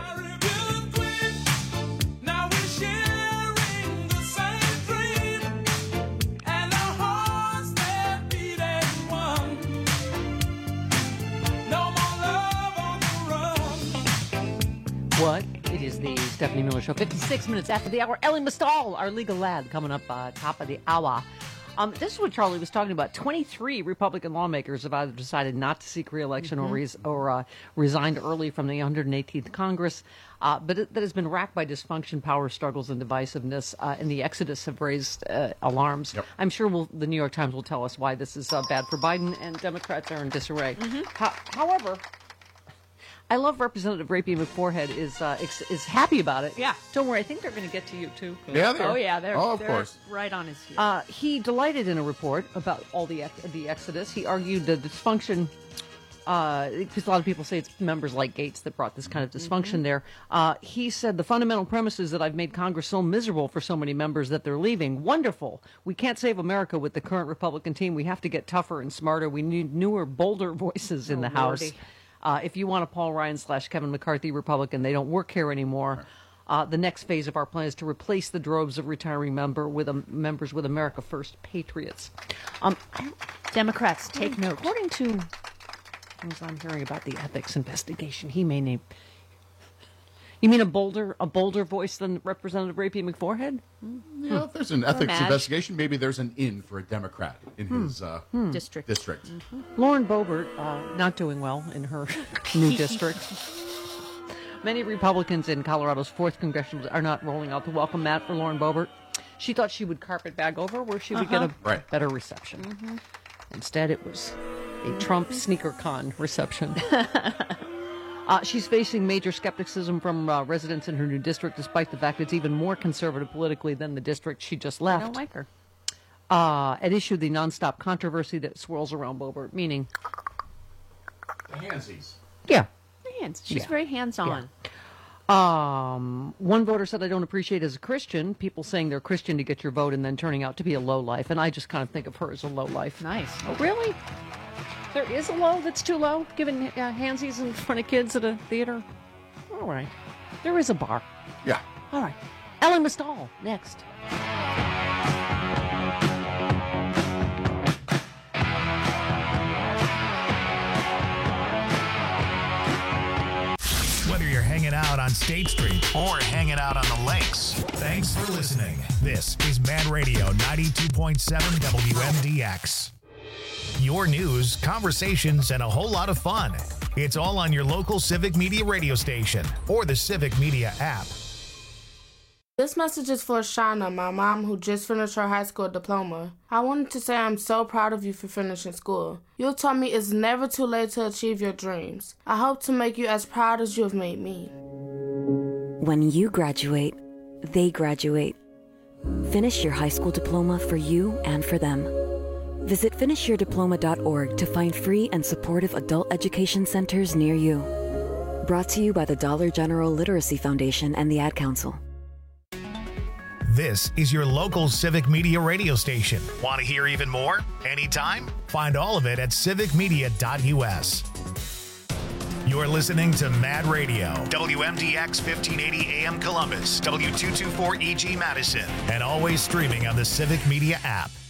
What? It is the Stephanie Miller Show. 56 minutes after the hour. Ellie Mistal, our legal lad, coming up top of the hour. This is what Charlie was talking about. 23 Republican lawmakers have either decided not to seek re-election or resigned early from the 118th Congress. But that has been racked by dysfunction, power struggles, and divisiveness. And the exodus have raised alarms. Yep. I'm sure the New York Times will tell us why this is bad for Biden, and Democrats are in disarray. However, I love Representative Rapey McForehead is happy about it. Yeah. Don't worry. I think they're going to get to you, too. Yeah, Oh, yeah. They're of course. Right on his heels. He delighted in a report about all the exodus. He argued the dysfunction, because a lot of people say it's members like Gates that brought this kind of dysfunction there. He said the fundamental premise is that I've made Congress so miserable for so many members that they're leaving. Wonderful. We can't save America with the current Republican team. We have to get tougher and smarter. We need newer, bolder voices in the House. If you want a Paul Ryan / Kevin McCarthy Republican, they don't work here anymore. The next phase of our plan is to replace the droves of retiring members with America First patriots. Democrats, take note. According to things I'm hearing about the ethics investigation, he may name. You mean a bolder voice than Representative Rapey McForehead? Yeah, if there's an ethics investigation, maybe there's an in for a Democrat in his district. Lauren Boebert, not doing well in her new district. Many Republicans in Colorado's 4th Congressional are not rolling out the welcome mat for Lauren Boebert. She thought she would carpetbag over where she would get a better reception. Instead, it was a Trump sneaker con reception. She's facing major skepticism from residents in her new district, despite the fact it's even more conservative politically than the district she just left. I don't like her. At issue, the nonstop controversy that swirls around Boebert, meaning... The handsies. Yeah. She's very hands-on. Yeah. One voter said, I don't appreciate as a Christian, people saying they're Christian to get your vote and then turning out to be a lowlife. And I just kind of think of her as a lowlife. Nice. Oh, really? There is a low that's too low, giving handsies in front of kids at a theater? All right. There is a bar. Yeah. All right. Ellen Mistal, next. Whether you're hanging out on State Street or hanging out on the lakes. Thanks for listening. This is Mad Radio 92.7 WMDX. Your news, conversations, and a whole lot of fun. It's all on your local Civic Media radio station or the Civic Media app. This message is for Shauna, my mom, who just finished her high school diploma. I wanted to say I'm so proud of you for finishing school. You taught me it's never too late to achieve your dreams. I hope to make you as proud as you have made me. When you graduate, they graduate. Finish your high school diploma for you and for them. Visit finishyourdiploma.org to find free and supportive adult education centers near you. Brought to you by the Dollar General Literacy Foundation and the Ad Council. This is your local Civic Media radio station. Want to hear even more? Anytime? Find all of it at civicmedia.us. You're listening to Mad Radio, WMDX 1580 AM Columbus, W224 EG Madison, and always streaming on the Civic Media app.